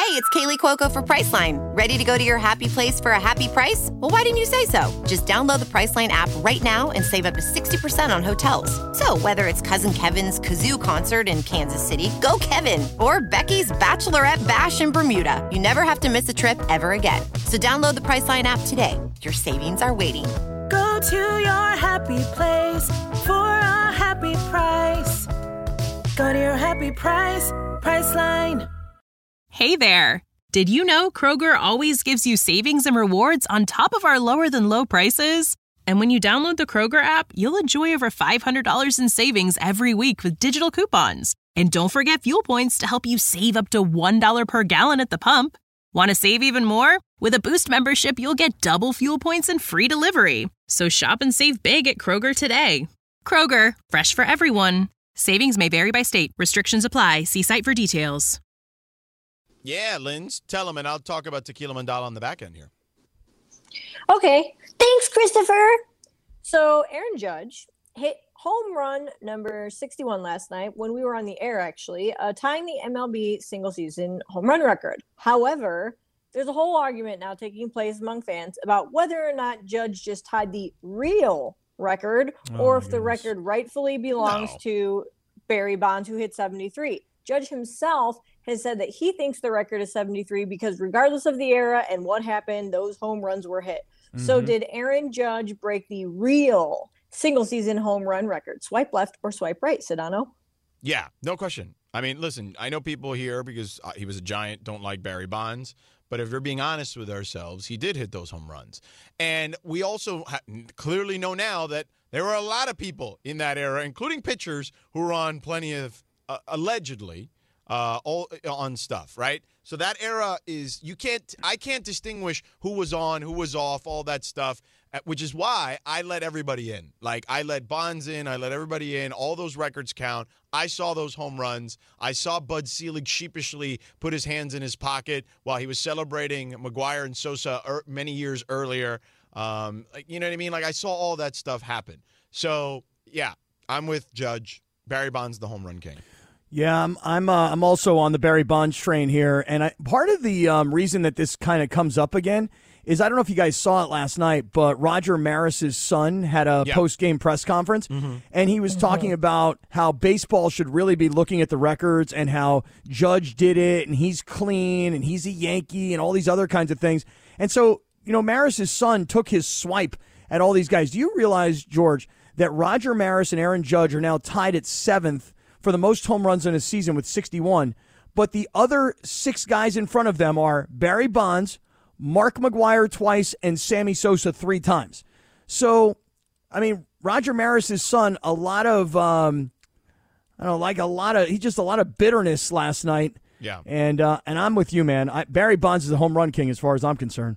[SPEAKER 13] Hey, it's Kaylee Cuoco for Priceline. Ready to go to your happy place for a happy price? Well, why didn't you say so? Just download the Priceline app right now and save up to sixty percent on hotels. So whether it's Cousin Kevin's Kazoo Concert in Kansas City, go Kevin, or Becky's Bachelorette Bash in Bermuda, you never have to miss a trip ever again. So download the Priceline app today. Your savings are waiting.
[SPEAKER 14] Go to your happy place for a happy price. Go to your happy price, Priceline.
[SPEAKER 15] Hey there. Did you know Kroger always gives you savings and rewards on top of our lower than low prices? And when you download the Kroger app, you'll enjoy over five hundred dollars in savings every week with digital coupons. And don't forget fuel points to help you save up to one dollar per gallon at the pump. Want to save even more? With a Boost membership, you'll get double fuel points and free delivery. So shop and save big at Kroger today. Kroger, fresh for everyone. Savings may vary by state. Restrictions apply. See site for details.
[SPEAKER 4] Yeah, Linz, tell him, and I'll talk about Tequila Mandala on the back end here.
[SPEAKER 5] Okay. Thanks, Christopher. So Aaron Judge hit home run number sixty-one last night when we were on the air, actually, uh, tying the M L B single season home run record. However, there's a whole argument now taking place among fans about whether or not Judge just tied the real record
[SPEAKER 16] Oh,
[SPEAKER 5] or
[SPEAKER 16] my
[SPEAKER 5] if the
[SPEAKER 16] goodness.
[SPEAKER 5] record rightfully belongs
[SPEAKER 16] No.
[SPEAKER 5] to Barry Bonds, who hit seventy-three. Judge himself has said that he thinks the record is seventy-three because regardless of the era and what happened, those home runs were hit. So
[SPEAKER 4] Mhm.
[SPEAKER 5] did Aaron Judge break the real single season home run record? Swipe left or swipe right, Sedano?
[SPEAKER 4] Yeah, no question. I mean, listen, I know people here because uh, he was a Giant don't like Barry Bonds, but if we're being honest with ourselves, he did hit those home runs. And we also ha- clearly know now that there were a lot of people in that era, including pitchers, who were on plenty of, uh, allegedly, uh, all on stuff, right? So that era is, you can't, I can't distinguish who was on, who was off, all that stuff, uh, which is why I let everybody in. Like, I let Bonds in, I let everybody in, all those records count. I saw those home runs. I saw Bud Selig sheepishly put his hands in his pocket while he was celebrating McGuire and Sosa er, many years earlier. Um, like, you know what I mean? Like, I saw all that stuff happen. So, yeah, I'm with Judge. Barry Bonds, the home run king.
[SPEAKER 6] Yeah, I'm I'm uh, I'm also on the Barry Bonds train here, and I, part of the um, reason that this kind of comes up again is I don't know if you guys saw it last night, but Roger Maris's son had a
[SPEAKER 16] Yeah.
[SPEAKER 6] post-game press conference, and he was talking about how baseball should really be looking at the records and how Judge did it, and he's clean, and he's a Yankee, and all these other kinds of things. And so, you know, Maris's son took his swipe at all these guys. Do you realize, George, that Roger Maris and Aaron Judge are now tied at seventh for the most home runs in a season with sixty-one, but the other six guys in front of them are Barry Bonds, Mark McGuire twice, and Sammy Sosa three times. So, I mean, Roger Maris's son, a lot of, um, I don't know, like a lot of, he just a lot of bitterness last night.
[SPEAKER 4] Yeah.
[SPEAKER 6] And uh, and I'm with you, man. I, Barry Bonds is the home run king as far as I'm concerned.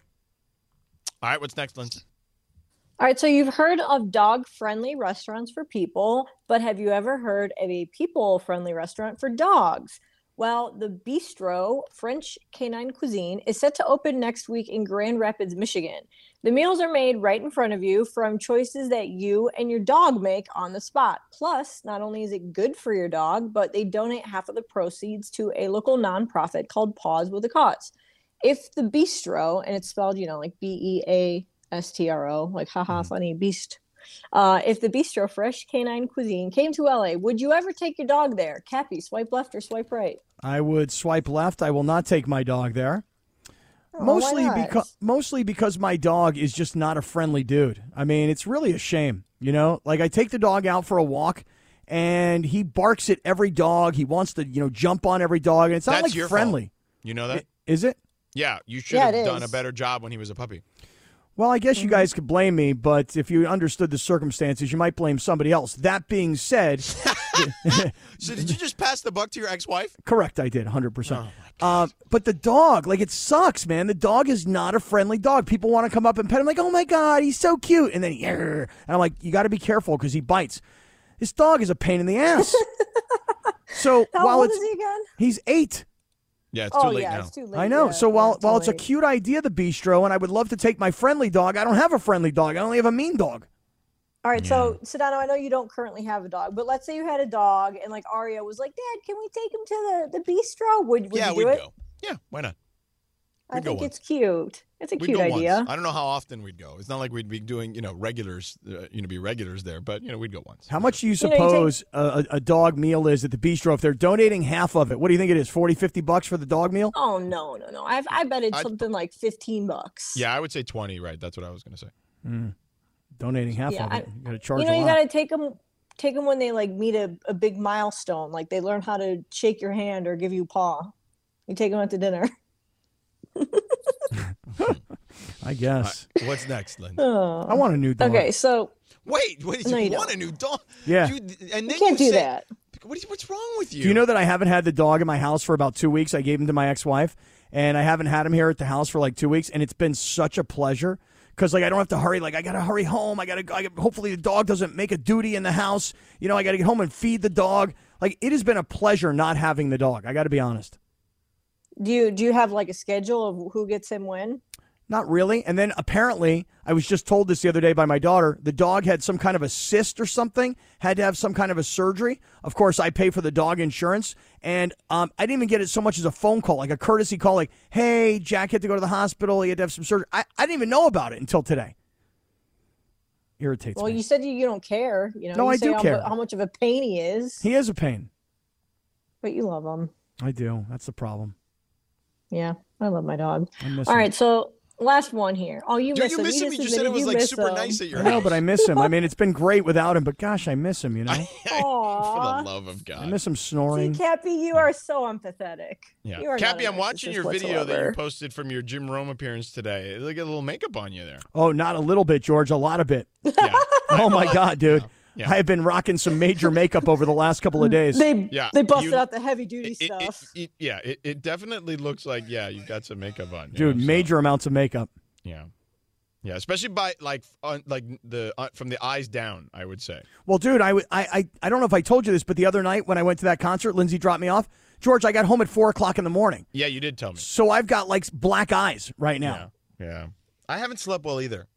[SPEAKER 4] All right, what's next, Lindsay?
[SPEAKER 5] All right, so you've heard of dog-friendly restaurants for people, but have you ever heard of a people-friendly restaurant for dogs? Well, the Bistro French Canine Cuisine is set to open next week in Grand Rapids, Michigan. The meals are made right in front of you from choices that you and your dog make on the spot. Plus, not only is it good for your dog, but they donate half of the proceeds to a local nonprofit called Paws with a Cause. If the Bistro, and it's spelled, you know, like B E A S T R O, like haha, funny beast. Uh, if the Bistro Fresh Canine Cuisine came to L A, would you ever take your dog there? Cappy, swipe left or swipe right?
[SPEAKER 6] I would swipe left. I will not take my dog there.
[SPEAKER 5] Oh,
[SPEAKER 6] mostly
[SPEAKER 5] why not?
[SPEAKER 6] because mostly because my dog is just not a friendly dude. I mean, it's really a shame, you know? Like, I take the dog out for a walk and he barks at every dog. He wants to, you know, jump on every dog, and it's not
[SPEAKER 4] That's
[SPEAKER 6] like
[SPEAKER 4] your
[SPEAKER 6] friendly.
[SPEAKER 4] fault. You know that?
[SPEAKER 6] I- Is it?
[SPEAKER 4] Yeah, you should
[SPEAKER 6] Yeah,
[SPEAKER 4] have
[SPEAKER 6] it
[SPEAKER 4] done
[SPEAKER 6] is.
[SPEAKER 4] a better job when he was a puppy.
[SPEAKER 6] Well, I guess you guys could blame me, but if you understood the circumstances, you might blame somebody else. That being said,
[SPEAKER 4] So did you just pass the buck to your ex-wife?
[SPEAKER 6] correct, I did, one hundred percent.
[SPEAKER 4] Oh,
[SPEAKER 6] Uh, but the dog, like, it sucks, man. The dog is not a friendly dog. People want to come up and pet him like, oh, my God, he's so cute. And then, he, and I'm like, you got to be careful because he bites. This dog is a pain in the ass. So
[SPEAKER 5] How
[SPEAKER 6] while
[SPEAKER 5] old
[SPEAKER 6] it's,
[SPEAKER 5] is he again?
[SPEAKER 6] He's eight.
[SPEAKER 4] Yeah,
[SPEAKER 5] oh, yeah, it's too late.
[SPEAKER 6] I know.
[SPEAKER 5] Yeah,
[SPEAKER 6] so
[SPEAKER 5] yeah,
[SPEAKER 6] while
[SPEAKER 5] too
[SPEAKER 6] while it's a
[SPEAKER 5] late.
[SPEAKER 6] cute idea, the bistro, and I would love to take my friendly dog, I don't have a friendly dog. I only have a mean dog.
[SPEAKER 5] All right, so Sedano, I know you don't currently have a dog, but let's say you had a dog and like Aria was like, Dad, can we take him to the, the bistro? Would, would
[SPEAKER 4] Yeah,
[SPEAKER 5] you
[SPEAKER 4] we'd
[SPEAKER 5] do it?
[SPEAKER 4] go. Yeah, why not?
[SPEAKER 5] I
[SPEAKER 4] We'd go
[SPEAKER 5] think
[SPEAKER 4] once.
[SPEAKER 5] it's cute. It's a
[SPEAKER 4] We'd
[SPEAKER 5] cute
[SPEAKER 4] go
[SPEAKER 5] idea.
[SPEAKER 4] once. I don't know how often we'd go. It's not like we'd be doing, you know, regulars, uh, you know, be regulars there, but, you know, we'd go once.
[SPEAKER 6] How much do you
[SPEAKER 5] You know, you
[SPEAKER 6] suppose a, a a dog meal is at the bistro? If they're donating half of it, what do you think it is? forty, fifty bucks for the dog meal?
[SPEAKER 5] Oh no, no, no! I've I bet it's
[SPEAKER 4] I'd-
[SPEAKER 5] something like fifteen bucks.
[SPEAKER 4] Yeah, I would say twenty, right? That's what I was going to say.
[SPEAKER 6] Mm. Donating half
[SPEAKER 5] Yeah,
[SPEAKER 6] of
[SPEAKER 5] I-
[SPEAKER 6] it. You got to charge
[SPEAKER 5] You know,
[SPEAKER 6] a
[SPEAKER 5] you
[SPEAKER 6] lot.
[SPEAKER 5] gotta take them, take them when they like meet a, a big milestone. Like they learn how to shake your hand or give you paw. You take them out to dinner.
[SPEAKER 6] I guess.
[SPEAKER 4] All right, what's next, Lynn?
[SPEAKER 5] Oh.
[SPEAKER 6] I want a new dog.
[SPEAKER 5] Okay, so
[SPEAKER 4] Wait, wait,
[SPEAKER 5] No,
[SPEAKER 4] you
[SPEAKER 5] you
[SPEAKER 4] want
[SPEAKER 5] don't.
[SPEAKER 4] a new dog?
[SPEAKER 6] Yeah.
[SPEAKER 4] You, and then
[SPEAKER 5] you can't
[SPEAKER 4] you
[SPEAKER 5] do
[SPEAKER 4] say,
[SPEAKER 5] that.
[SPEAKER 4] What is, what's wrong with you?
[SPEAKER 6] Do you know that I haven't had the dog in my house for about two weeks? I gave him to my ex-wife, and I haven't had him here at the house for like two weeks, and it's been such a pleasure because like I don't have to hurry. Like I gotta hurry home. I gotta. I gotta hopefully the dog doesn't make a duty in the house. You know, I gotta get home and feed the dog. Like it has been a pleasure not having the dog. I got to be honest.
[SPEAKER 5] Do you do you have like a schedule of who gets him when?
[SPEAKER 6] Not really. And then apparently, I was just told this the other day by my daughter, the dog had some kind of a cyst or something, had to have some kind of a surgery. Of course, I pay for the dog insurance. And um, I didn't even get it so much as a phone call, like a courtesy call, like, hey, Jack had to go to the hospital. He had to have some surgery. I, I didn't even know about it until today. Irritates
[SPEAKER 5] Well,
[SPEAKER 6] me.
[SPEAKER 5] you said you, you don't care. You know,
[SPEAKER 6] No,
[SPEAKER 5] you
[SPEAKER 6] I
[SPEAKER 5] say
[SPEAKER 6] do
[SPEAKER 5] how,
[SPEAKER 6] care.
[SPEAKER 5] mu- how much of a pain he is,
[SPEAKER 6] He is a pain.
[SPEAKER 5] but you love him.
[SPEAKER 6] I do. That's the problem.
[SPEAKER 5] Yeah, I love my dog.
[SPEAKER 6] I miss
[SPEAKER 5] All
[SPEAKER 6] him.
[SPEAKER 5] right, so last one here. Oh, you
[SPEAKER 4] Dude,
[SPEAKER 5] miss
[SPEAKER 4] you
[SPEAKER 5] him.
[SPEAKER 4] miss him. You just said
[SPEAKER 5] admitted
[SPEAKER 4] it was,
[SPEAKER 5] you
[SPEAKER 4] like,
[SPEAKER 5] miss
[SPEAKER 4] super
[SPEAKER 5] him.
[SPEAKER 4] nice at your
[SPEAKER 6] I know, but I miss him. I mean, it's been great without him, but gosh, I miss him, you know?
[SPEAKER 4] For
[SPEAKER 5] Aw.
[SPEAKER 4] the love of God.
[SPEAKER 6] I miss him
[SPEAKER 5] See,
[SPEAKER 6] snoring.
[SPEAKER 5] Cappy, you are so empathetic.
[SPEAKER 4] Yeah.
[SPEAKER 5] You are
[SPEAKER 4] Cappy,
[SPEAKER 5] not
[SPEAKER 4] I'm
[SPEAKER 5] a
[SPEAKER 4] watching
[SPEAKER 5] narcissist
[SPEAKER 4] your video that you
[SPEAKER 5] whatsoever.
[SPEAKER 4] posted from your Jim Rome appearance today. Look at a little makeup on you there.
[SPEAKER 6] Oh, not a little bit, George. A lot of it.
[SPEAKER 4] Yeah.
[SPEAKER 6] Oh, my God, dude.
[SPEAKER 4] Yeah.
[SPEAKER 6] I have been rocking some major makeup over the last couple of days.
[SPEAKER 5] They
[SPEAKER 4] Yeah,
[SPEAKER 5] they busted
[SPEAKER 4] you-
[SPEAKER 5] out the heavy duty
[SPEAKER 4] It- it-
[SPEAKER 5] stuff.
[SPEAKER 4] it- yeah, it, it definitely looks like, yeah, you've got some makeup on. you
[SPEAKER 6] Dude,
[SPEAKER 4] know, so,
[SPEAKER 6] major amounts of makeup.
[SPEAKER 4] Yeah. Yeah, especially by, like, on, like the uh, from the eyes down, I would say.
[SPEAKER 6] Well, dude, I, w- I, I, I don't know if I told you this, but the other night when I went to that concert, Lindsay dropped me off. George, I got home at four o'clock in the morning.
[SPEAKER 4] Yeah, you did tell me.
[SPEAKER 6] So I've got, like, black eyes right now.
[SPEAKER 4] Yeah. Yeah. I haven't slept well either.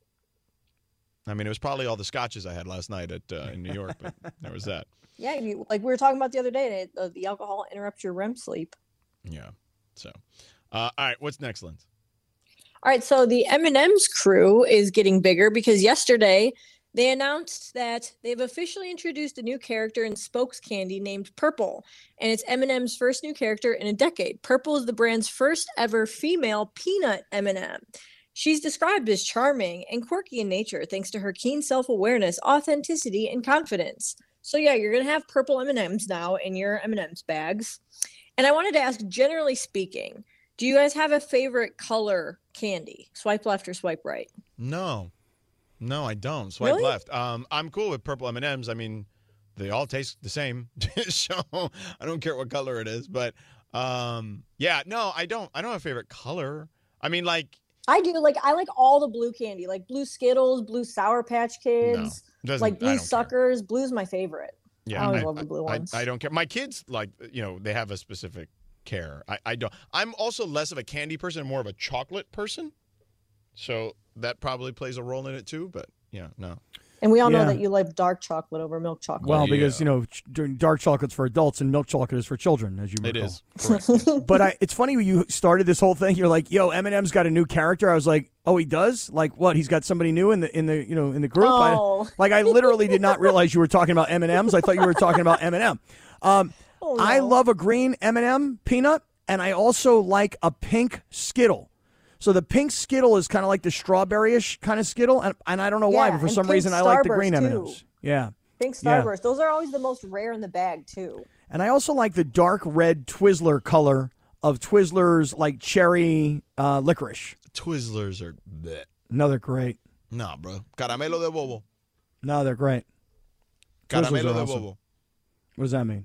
[SPEAKER 4] I mean, it was probably all the scotches I had last night at uh, in New York, but there was that.
[SPEAKER 5] Yeah, you, like we were talking about the other day, uh, the alcohol interrupts your R E M sleep.
[SPEAKER 4] Yeah. So, uh, all right, what's next, Linz?
[SPEAKER 5] All right, so the M and M's crew is getting bigger because yesterday they announced that they've officially introduced a new character in Spokes Candy named Purple, and it's M and M's first new character in a decade. Purple is the brand's first ever female peanut M and M. She's described as charming and quirky in nature thanks to her keen self-awareness, authenticity, and confidence. So yeah, you're going to have purple M and M's now in your M and M's bags. And I wanted to ask, generally speaking, do you guys have a favorite color candy? Swipe left or swipe right?
[SPEAKER 4] No. No, I don't. Swipe
[SPEAKER 5] Really?
[SPEAKER 4] left. Um, I'm cool with purple M and M's. I mean, they all taste the same, so I don't care what color it is. But um, yeah, no, I don't. I don't have a favorite color. I mean, like,
[SPEAKER 5] I do. Like, I like all the blue candy, like blue Skittles, blue Sour Patch Kids,
[SPEAKER 4] doesn't-
[SPEAKER 5] like
[SPEAKER 4] I
[SPEAKER 5] blue
[SPEAKER 4] don't care.
[SPEAKER 5] Suckers. Blue's my favorite.
[SPEAKER 4] yeah,
[SPEAKER 5] I always
[SPEAKER 4] I,
[SPEAKER 5] love the blue
[SPEAKER 4] I-
[SPEAKER 5] ones.
[SPEAKER 4] I, don't care. My kids, like, you know, they have a specific care. I, I don't. I'm also less of a candy person, more of a chocolate person. So that probably plays a role in it too. But yeah, no.
[SPEAKER 5] And we all
[SPEAKER 6] Yeah.
[SPEAKER 5] know that you like dark chocolate over milk chocolate.
[SPEAKER 6] Well, because, you know, ch- during dark chocolate's for adults and milk chocolate is for children, as you
[SPEAKER 4] It
[SPEAKER 6] recall.
[SPEAKER 4] is. Correct, yes.
[SPEAKER 6] But I, it's funny when you started this whole thing. You're like, "Yo, M and M's got a new character." I was like, "Oh, he does? Like what? He's got somebody new in the in the you know in the group?"
[SPEAKER 5] Oh.
[SPEAKER 6] I, like I literally did not realize you were talking about M and M's. I thought you were talking about M and M. Um,
[SPEAKER 5] Oh,
[SPEAKER 6] I
[SPEAKER 5] no.
[SPEAKER 6] love a green M and M peanut, and I also like a pink Skittle. So the pink Skittle is kind of like the strawberry-ish kind of Skittle, and, and I don't know why,
[SPEAKER 5] Yeah,
[SPEAKER 6] but for
[SPEAKER 5] and
[SPEAKER 6] some
[SPEAKER 5] pink
[SPEAKER 6] reason I like the
[SPEAKER 5] Starburst,
[SPEAKER 6] green
[SPEAKER 5] too.
[SPEAKER 6] M and M's. Yeah.
[SPEAKER 5] Pink
[SPEAKER 6] Yeah.
[SPEAKER 5] Starburst. Those are always the most rare in the bag, too.
[SPEAKER 6] And I also like the dark red Twizzler color of Twizzlers, like cherry uh, licorice.
[SPEAKER 4] Twizzlers are bleh.
[SPEAKER 6] No, they're great.
[SPEAKER 4] Nah, bro. Caramelo de bobo.
[SPEAKER 6] No, they're great. Twizzlers
[SPEAKER 4] Caramelo
[SPEAKER 6] are
[SPEAKER 4] de
[SPEAKER 6] awesome.
[SPEAKER 4] bobo.
[SPEAKER 6] What does that mean?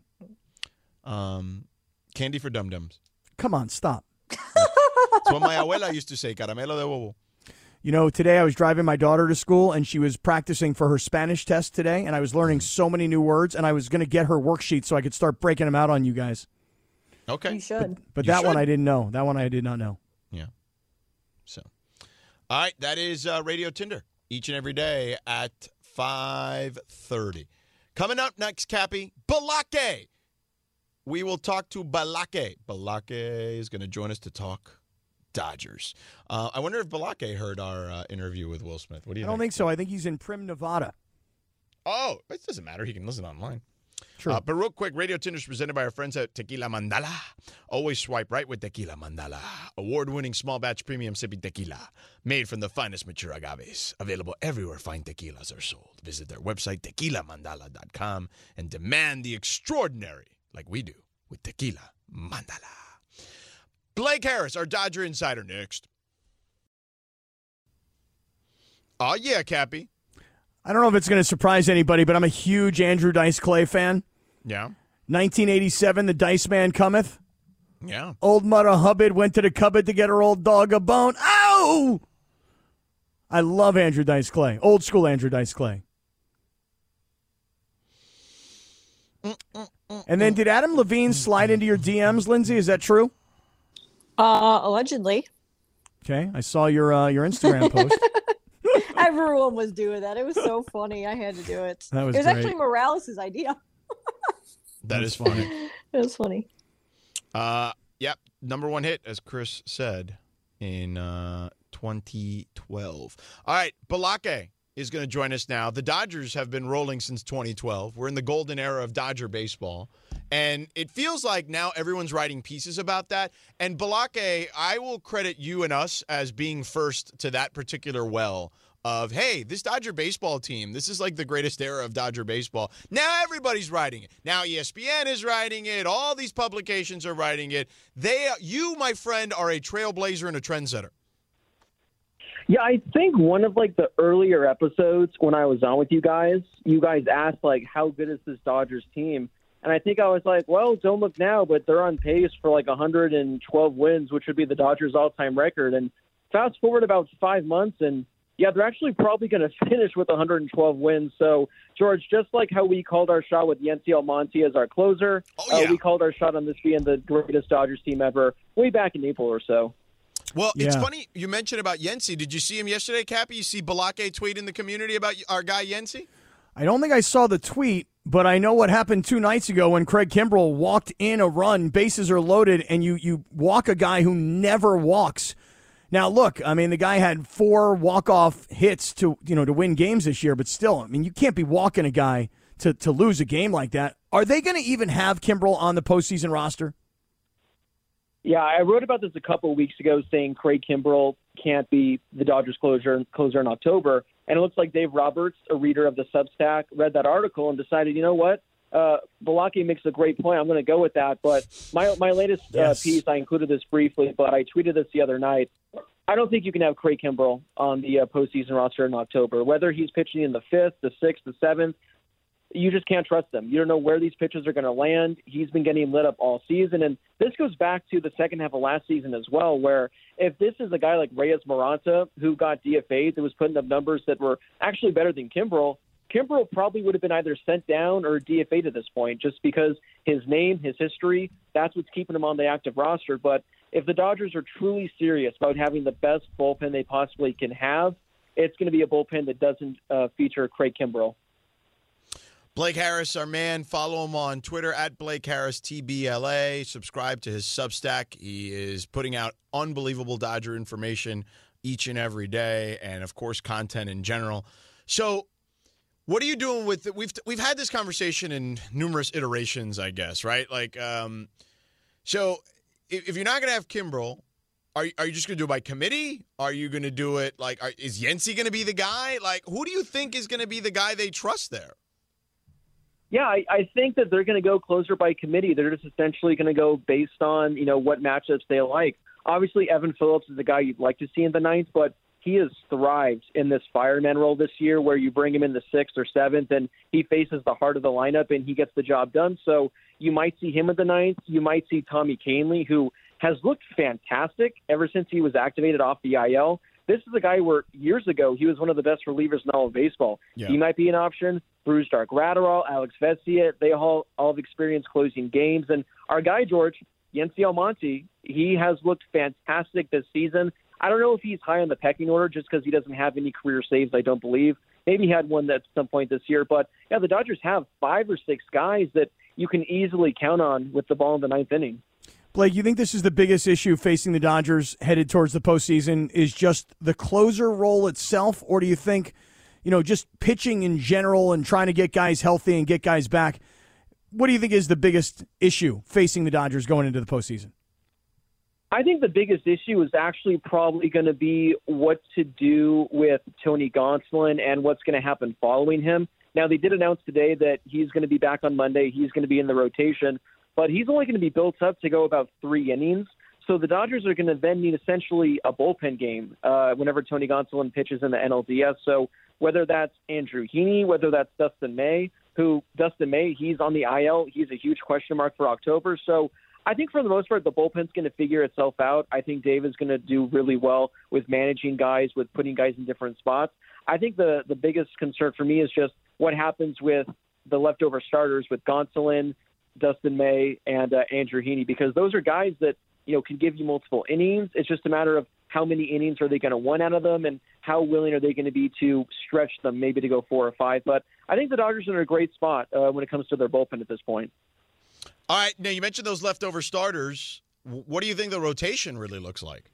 [SPEAKER 4] Um, candy for dum dums.
[SPEAKER 6] Come on, stop.
[SPEAKER 4] That's what my abuela used to say. Caramelo de bobo.
[SPEAKER 6] You know, today I was driving my daughter to school, and she was practicing for her Spanish test today, and I was learning so many new words, and I was going to get her worksheets so I could start breaking them out on you guys.
[SPEAKER 4] Okay.
[SPEAKER 5] You should.
[SPEAKER 6] But
[SPEAKER 4] You
[SPEAKER 6] that one
[SPEAKER 4] should.
[SPEAKER 6] I didn't know. That one I did not know.
[SPEAKER 4] Yeah. So, all right, that is uh, Radio Tinder each and every day at five thirty. Coming up next, Cappy, Balake. we will talk to Balake. Balake is going to join us to talk Dodgers. Uh, I wonder if Balake heard our uh, interview with Will Smith. What do you
[SPEAKER 6] I
[SPEAKER 4] think?
[SPEAKER 6] don't think so. I think he's in Prim, Nevada.
[SPEAKER 4] Oh, it doesn't matter. He can listen online.
[SPEAKER 6] True.
[SPEAKER 4] Uh, but real quick, Radio Tinder is presented by our friends at Tequila Mandala. Always swipe right with Tequila Mandala. Award-winning small batch premium sipping tequila. Made from the finest mature agaves. Available everywhere fine tequilas are sold. Visit their website, tequila mandala dot com, and demand the extraordinary like we do with Tequila Mandala. Blake Harris, our Dodger insider, next. Oh, yeah, Cappy.
[SPEAKER 6] I don't know if it's going to surprise anybody, but I'm a huge Andrew Dice Clay fan.
[SPEAKER 4] Yeah.
[SPEAKER 6] nineteen eighty-seven, the Dice Man cometh.
[SPEAKER 4] Yeah.
[SPEAKER 6] Old Mother Hubbard went to the cupboard to get her old dog a bone. Ow! I love Andrew Dice Clay. Old school Andrew Dice Clay. And then did Adam Levine slide into your D Ms, Lindsay? Is that true?
[SPEAKER 5] Uh, allegedly.
[SPEAKER 6] Okay, I saw your uh, your Instagram post.
[SPEAKER 5] Everyone was doing that. It was so funny. I had to do it.
[SPEAKER 6] That was
[SPEAKER 5] it was
[SPEAKER 6] great.
[SPEAKER 5] actually Morales' idea.
[SPEAKER 4] That is funny.
[SPEAKER 5] It was funny.
[SPEAKER 4] Uh, yep, number one hit, as Chris said, in uh, twenty twelve. All right, Balake is going to join us now. The Dodgers have been rolling since twenty twelve. We're in the golden era of Dodger baseball. And it feels like now everyone's writing pieces about that. And Balake, I will credit you and us as being first to that particular well of, hey, this Dodger baseball team, this is like the greatest era of Dodger baseball. Now everybody's writing it. Now E S P N is writing it. All these publications are writing it. They, you, my friend, are a trailblazer and a trendsetter.
[SPEAKER 16] Yeah, I think one of like the earlier episodes when I was on with you guys, you guys asked like, how good is this Dodgers team? And I think I was like, well, don't look now, but they're on pace for like one hundred twelve wins, which would be the Dodgers' all-time record. And fast forward about five months, and yeah, they're actually probably going to finish with one hundred twelve wins. So, George, just like how we called our shot with Yency Almonte as our closer,
[SPEAKER 4] oh, yeah.
[SPEAKER 16] uh, we called our shot on this being the greatest Dodgers team ever way back in April or so.
[SPEAKER 4] Well, it's
[SPEAKER 6] Yeah.
[SPEAKER 4] funny you mentioned about Yency. Did you see him yesterday, Cappy? You see Balake tweet in the community about our guy Yency?
[SPEAKER 6] I don't think I saw the tweet, but I know what happened two nights ago when Craig Kimbrell walked in a run, bases are loaded, and you you walk a guy who never walks. Now, look, I mean, the guy had four walk-off hits to you know to win games this year, but still, I mean, you can't be walking a guy to, to lose a game like that. Are they going to even have Kimbrell on the postseason roster?
[SPEAKER 16] Yeah, I wrote about this a couple of weeks ago saying Craig Kimbrell can't be the Dodgers closer, closer in October. And it looks like Dave Roberts, a reader of the Substack, read that article and decided, you know what, uh, Balake makes a great point. I'm going to go with that. But my my latest
[SPEAKER 6] Yes.
[SPEAKER 16] uh, piece, I included this briefly, but I tweeted this the other night. I don't think you can have Craig Kimbrell on the uh, postseason roster in October. Whether he's pitching in the fifth, the sixth, the seventh, you just can't trust them. You don't know where these pitches are going to land. He's been getting lit up all season. And this goes back to the second half of last season as well, where if this is a guy like Reyes Maranta who got D F A'd, that was putting up numbers that were actually better than Kimbrell, Kimbrell probably would have been either sent down or D F A'd at this point just because his name, his history, that's what's keeping him on the active roster. But if the Dodgers are truly serious about having the best bullpen they possibly can have, it's going to be a bullpen that doesn't uh, feature Craig Kimbrell.
[SPEAKER 4] Blake Harris, our man. Follow him on Twitter at Blake Harris T B L A. Subscribe to his Substack. He is putting out unbelievable Dodger information each and every day, and of course, content in general. So, what are you doing with it? We've we've had this conversation in numerous iterations, I guess, right? Like, um, so if, if you're not going to have Kimbrell, are are you just going to do it by committee? Are you going to do it like are, is Yency going to be the guy? Like, who do you think is going to be the guy they trust there?
[SPEAKER 16] Yeah, I, I think that they're going to go closer by committee. They're just essentially going to go based on, you know, what matchups they like. Obviously, Evan Phillips is the guy you'd like to see in the ninth, but he has thrived in this fireman role this year where you bring him in the sixth or seventh and he faces the heart of the lineup and he gets the job done. So you might see him at the ninth. You might see Tommy Kahnle, who has looked fantastic ever since he was activated off the I L. This is a guy where years ago he was one of the best relievers in all of baseball.
[SPEAKER 4] Yeah.
[SPEAKER 16] He might be an option. Bruce Dark-Gratterall, Alex Vesia, they all, all have experience closing games. And our guy, George, Yency Almonte, he has looked fantastic this season. I don't know if he's high on the pecking order just because he doesn't have any career saves, I don't believe. Maybe he had one at some point this year. But, yeah, the Dodgers have five or six guys that you can easily count on with the ball in the ninth inning.
[SPEAKER 6] Blake, you think this is the biggest issue facing the Dodgers headed towards the postseason is just the closer role itself, or do you think, you know, just pitching in general and trying to get guys healthy and get guys back? What do you think is the biggest issue facing the Dodgers going into the postseason?
[SPEAKER 16] I think the biggest issue is actually probably going to be what to do with Tony Gonsolin and what's going to happen following him. Now, they did announce today that he's going to be back on Monday. He's going to be in the rotation, but he's only going to be built up to go about three innings. So the Dodgers are going to then need essentially a bullpen game uh, whenever Tony Gonsolin pitches in the N L D S. So whether that's Andrew Heaney, whether that's Dustin May, who Dustin May, he's on the I L. He's a huge question mark for October. So I think for the most part, the bullpen's going to figure itself out. I think Dave is going to do really well with managing guys, with putting guys in different spots. I think the, the biggest concern for me is just what happens with the leftover starters with Gonsolin, Dustin May, and uh, Andrew Heaney, because those are guys that, you know, can give you multiple innings. It's just a matter of how many innings are they going to want out of them and how willing are they going to be to stretch them, maybe to go four or five. But I think the Dodgers are in a great spot uh, when it comes to their bullpen at this point.
[SPEAKER 4] All right. Now, you mentioned those leftover starters. What do you think the rotation really looks like?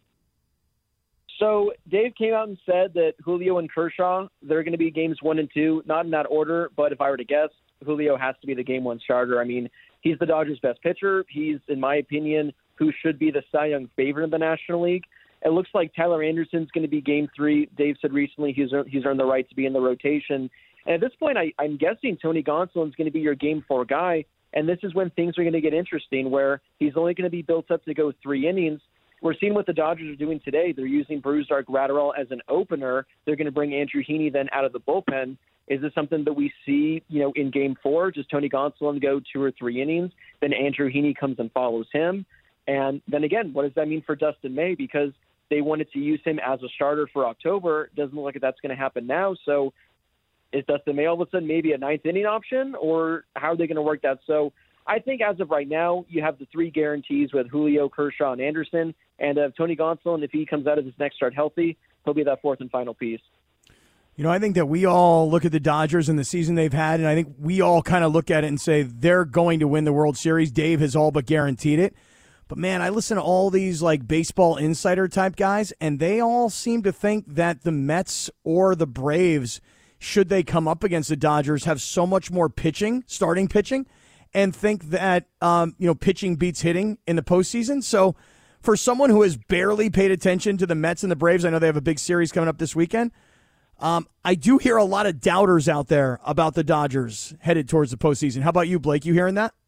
[SPEAKER 16] So Dave came out and said that Julio and Kershaw, they're going to be games one and two, not in that order, but if I were to guess, Julio has to be the game one starter. I mean, he's the Dodgers' best pitcher. He's, in my opinion, who should be the Cy Young favorite in the National League. It looks like Tyler Anderson's going to be game three. Dave said recently he's he's earned the right to be in the rotation. And at this point, I, I'm guessing Tony Gonsolin's going to be your game four guy. And this is when things are going to get interesting, where he's only going to be built up to go three innings. We're seeing what the Dodgers are doing today. They're using Brusdar Graterol as an opener. They're going to bring Andrew Heaney then out of the bullpen. Is this something that we see, you know, in game four? Does Tony Gonsolin go two or three innings? Then Andrew Heaney comes and follows him. And then again, what does that mean for Dustin May? Because they wanted to use him as a starter for October. Doesn't look like that's going to happen now. So is Dustin May all of a sudden maybe a ninth inning option, or how are they going to work that? So I think as of right now, you have the three guarantees with Julio, Kershaw, and Anderson. And uh, Tony Gonsolin, if he comes out of his next start healthy, he'll be that fourth and final piece.
[SPEAKER 6] You know, I think that we all look at the Dodgers and the season they've had, and I think we all kind of look at it and say they're going to win the World Series. Dave has all but guaranteed it. But, man, I listen to all these, like, baseball insider-type guys, and they all seem to think that the Mets or the Braves, should they come up against the Dodgers, have so much more pitching, starting pitching, and think that, um, you know, pitching beats hitting in the postseason. So for someone who has barely paid attention to the Mets and the Braves, I know they have a big series coming up this weekend, um, I do hear a lot of doubters out there about the Dodgers headed towards the postseason. How about you, Blake? You hearing that?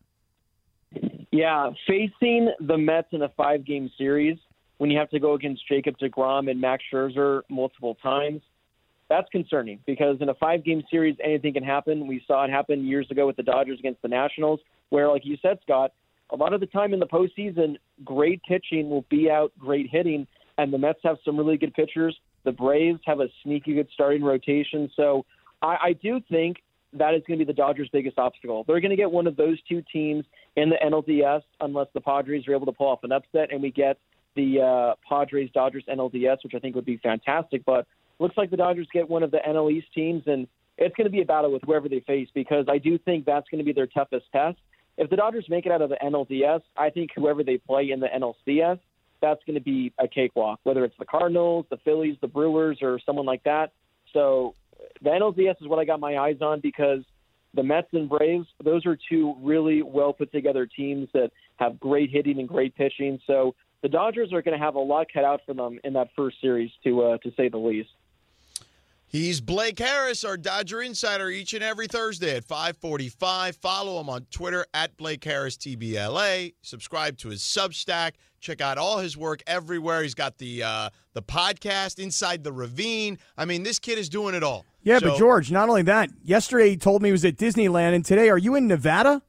[SPEAKER 16] Yeah, facing the Mets in a five-game series when you have to go against Jacob deGrom and Max Scherzer multiple times, that's concerning, because in a five-game series, anything can happen. We saw it happen years ago with the Dodgers against the Nationals, where, like you said, Scott, a lot of the time in the postseason, great pitching will be out great hitting, and the Mets have some really good pitchers. The Braves have a sneaky good starting rotation. So I, I do think that is going to be the Dodgers' biggest obstacle. They're going to get one of those two teams in the N L D S unless the Padres are able to pull off an upset and we get the uh, Padres-Dodgers N L D S, which I think would be fantastic. But looks like the Dodgers get one of the N L East teams, and it's going to be a battle with whoever they face, because I do think that's going to be their toughest test. If the Dodgers make it out of the N L D S, I think whoever they play in the N L C S, that's going to be a cakewalk, whether it's the Cardinals, the Phillies, the Brewers, or someone like that. So the N L D S is what I got my eyes on, because the Mets and Braves, those are two really well put together teams that have great hitting and great pitching. So the Dodgers are going to have a lot cut out for them in that first series, to uh, to say the least.
[SPEAKER 4] He's Blake Harris, our Dodger Insider, each and every Thursday at five forty-five. Follow him on Twitter at Blake Harris T B L A. Subscribe to his Substack. Check out all his work everywhere. He's got the uh, the podcast, Inside the Ravine. I mean, this kid is doing it all.
[SPEAKER 6] Yeah,
[SPEAKER 4] so,
[SPEAKER 6] but George, not only that, yesterday he told me he was at Disneyland, and today, are you in Nevada?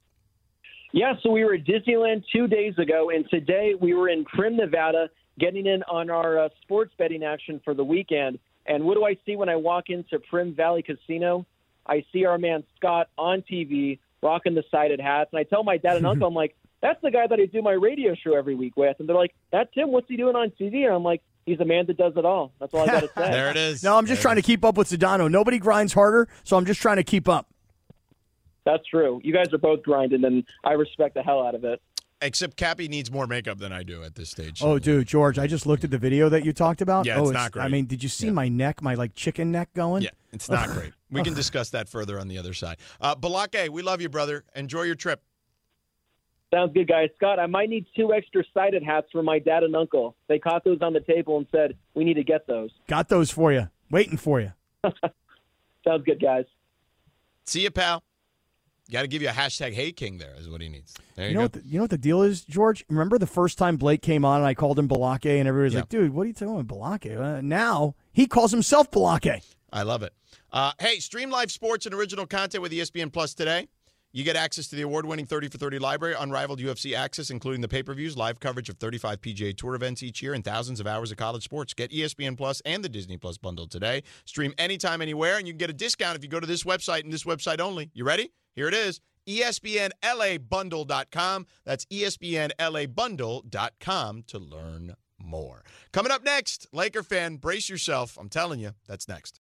[SPEAKER 16] Yeah, so we were at Disneyland two days ago, and today we were in Prim, Nevada, getting in on our uh, sports betting action for the weekend. And what do I see when I walk into Prim Valley Casino? I see our man Scott on T V rocking the sided hats. And I tell my dad and uncle, I'm like, that's the guy that I do my radio show every week with. And they're like, that Tim, what's he doing on T V? And I'm like, he's a man that does it all. That's all I got to say.
[SPEAKER 4] There it is.
[SPEAKER 6] No, I'm just
[SPEAKER 4] there
[SPEAKER 6] trying to keep up with Sedano. Nobody grinds harder, so I'm just trying to keep up.
[SPEAKER 16] That's true. You guys are both grinding, and I respect the hell out of it.
[SPEAKER 4] Except Cappy needs more makeup than I do at this stage.
[SPEAKER 6] Oh, dude, George, I just looked at the video that you talked about.
[SPEAKER 4] Yeah,
[SPEAKER 6] oh,
[SPEAKER 4] it's not great.
[SPEAKER 6] I mean, did you see my neck, my like chicken neck going?
[SPEAKER 4] Yeah, it's not great. We can discuss that further on the other side. Uh, Balake, we love you, brother. Enjoy your trip.
[SPEAKER 16] Sounds good, guys. Scott, I might need two extra sided hats for my dad and uncle. They caught those on the table and said, we need to get those.
[SPEAKER 6] Got those for you. Waiting for you.
[SPEAKER 16] Sounds good, guys.
[SPEAKER 4] See you, pal. Got to give you a hashtag Hey King there is what he needs. There you,
[SPEAKER 6] You know,
[SPEAKER 4] go.
[SPEAKER 6] what the, you know what the deal is, George? Remember the first time Blake came on and I called him Balake and everybody was
[SPEAKER 4] Yeah.
[SPEAKER 6] like, dude, what are you talking about, Balake? Uh, now he calls himself Balake.
[SPEAKER 4] I love it. Uh, hey, stream live sports and original content with E S P N Plus today. You get access to the award-winning thirty for thirty library, unrivaled U F C access, including the pay-per-views, live coverage of thirty-five P G A Tour events each year, and thousands of hours of college sports. Get E S P N Plus and the Disney Plus bundle today. Stream anytime, anywhere, and you can get a discount if you go to this website and this website only. You ready? Here it is. E S P N L A bundle dot com. That's E S P N L A bundle dot com to learn more. Coming up next, Laker fan, brace yourself. I'm telling you, that's next.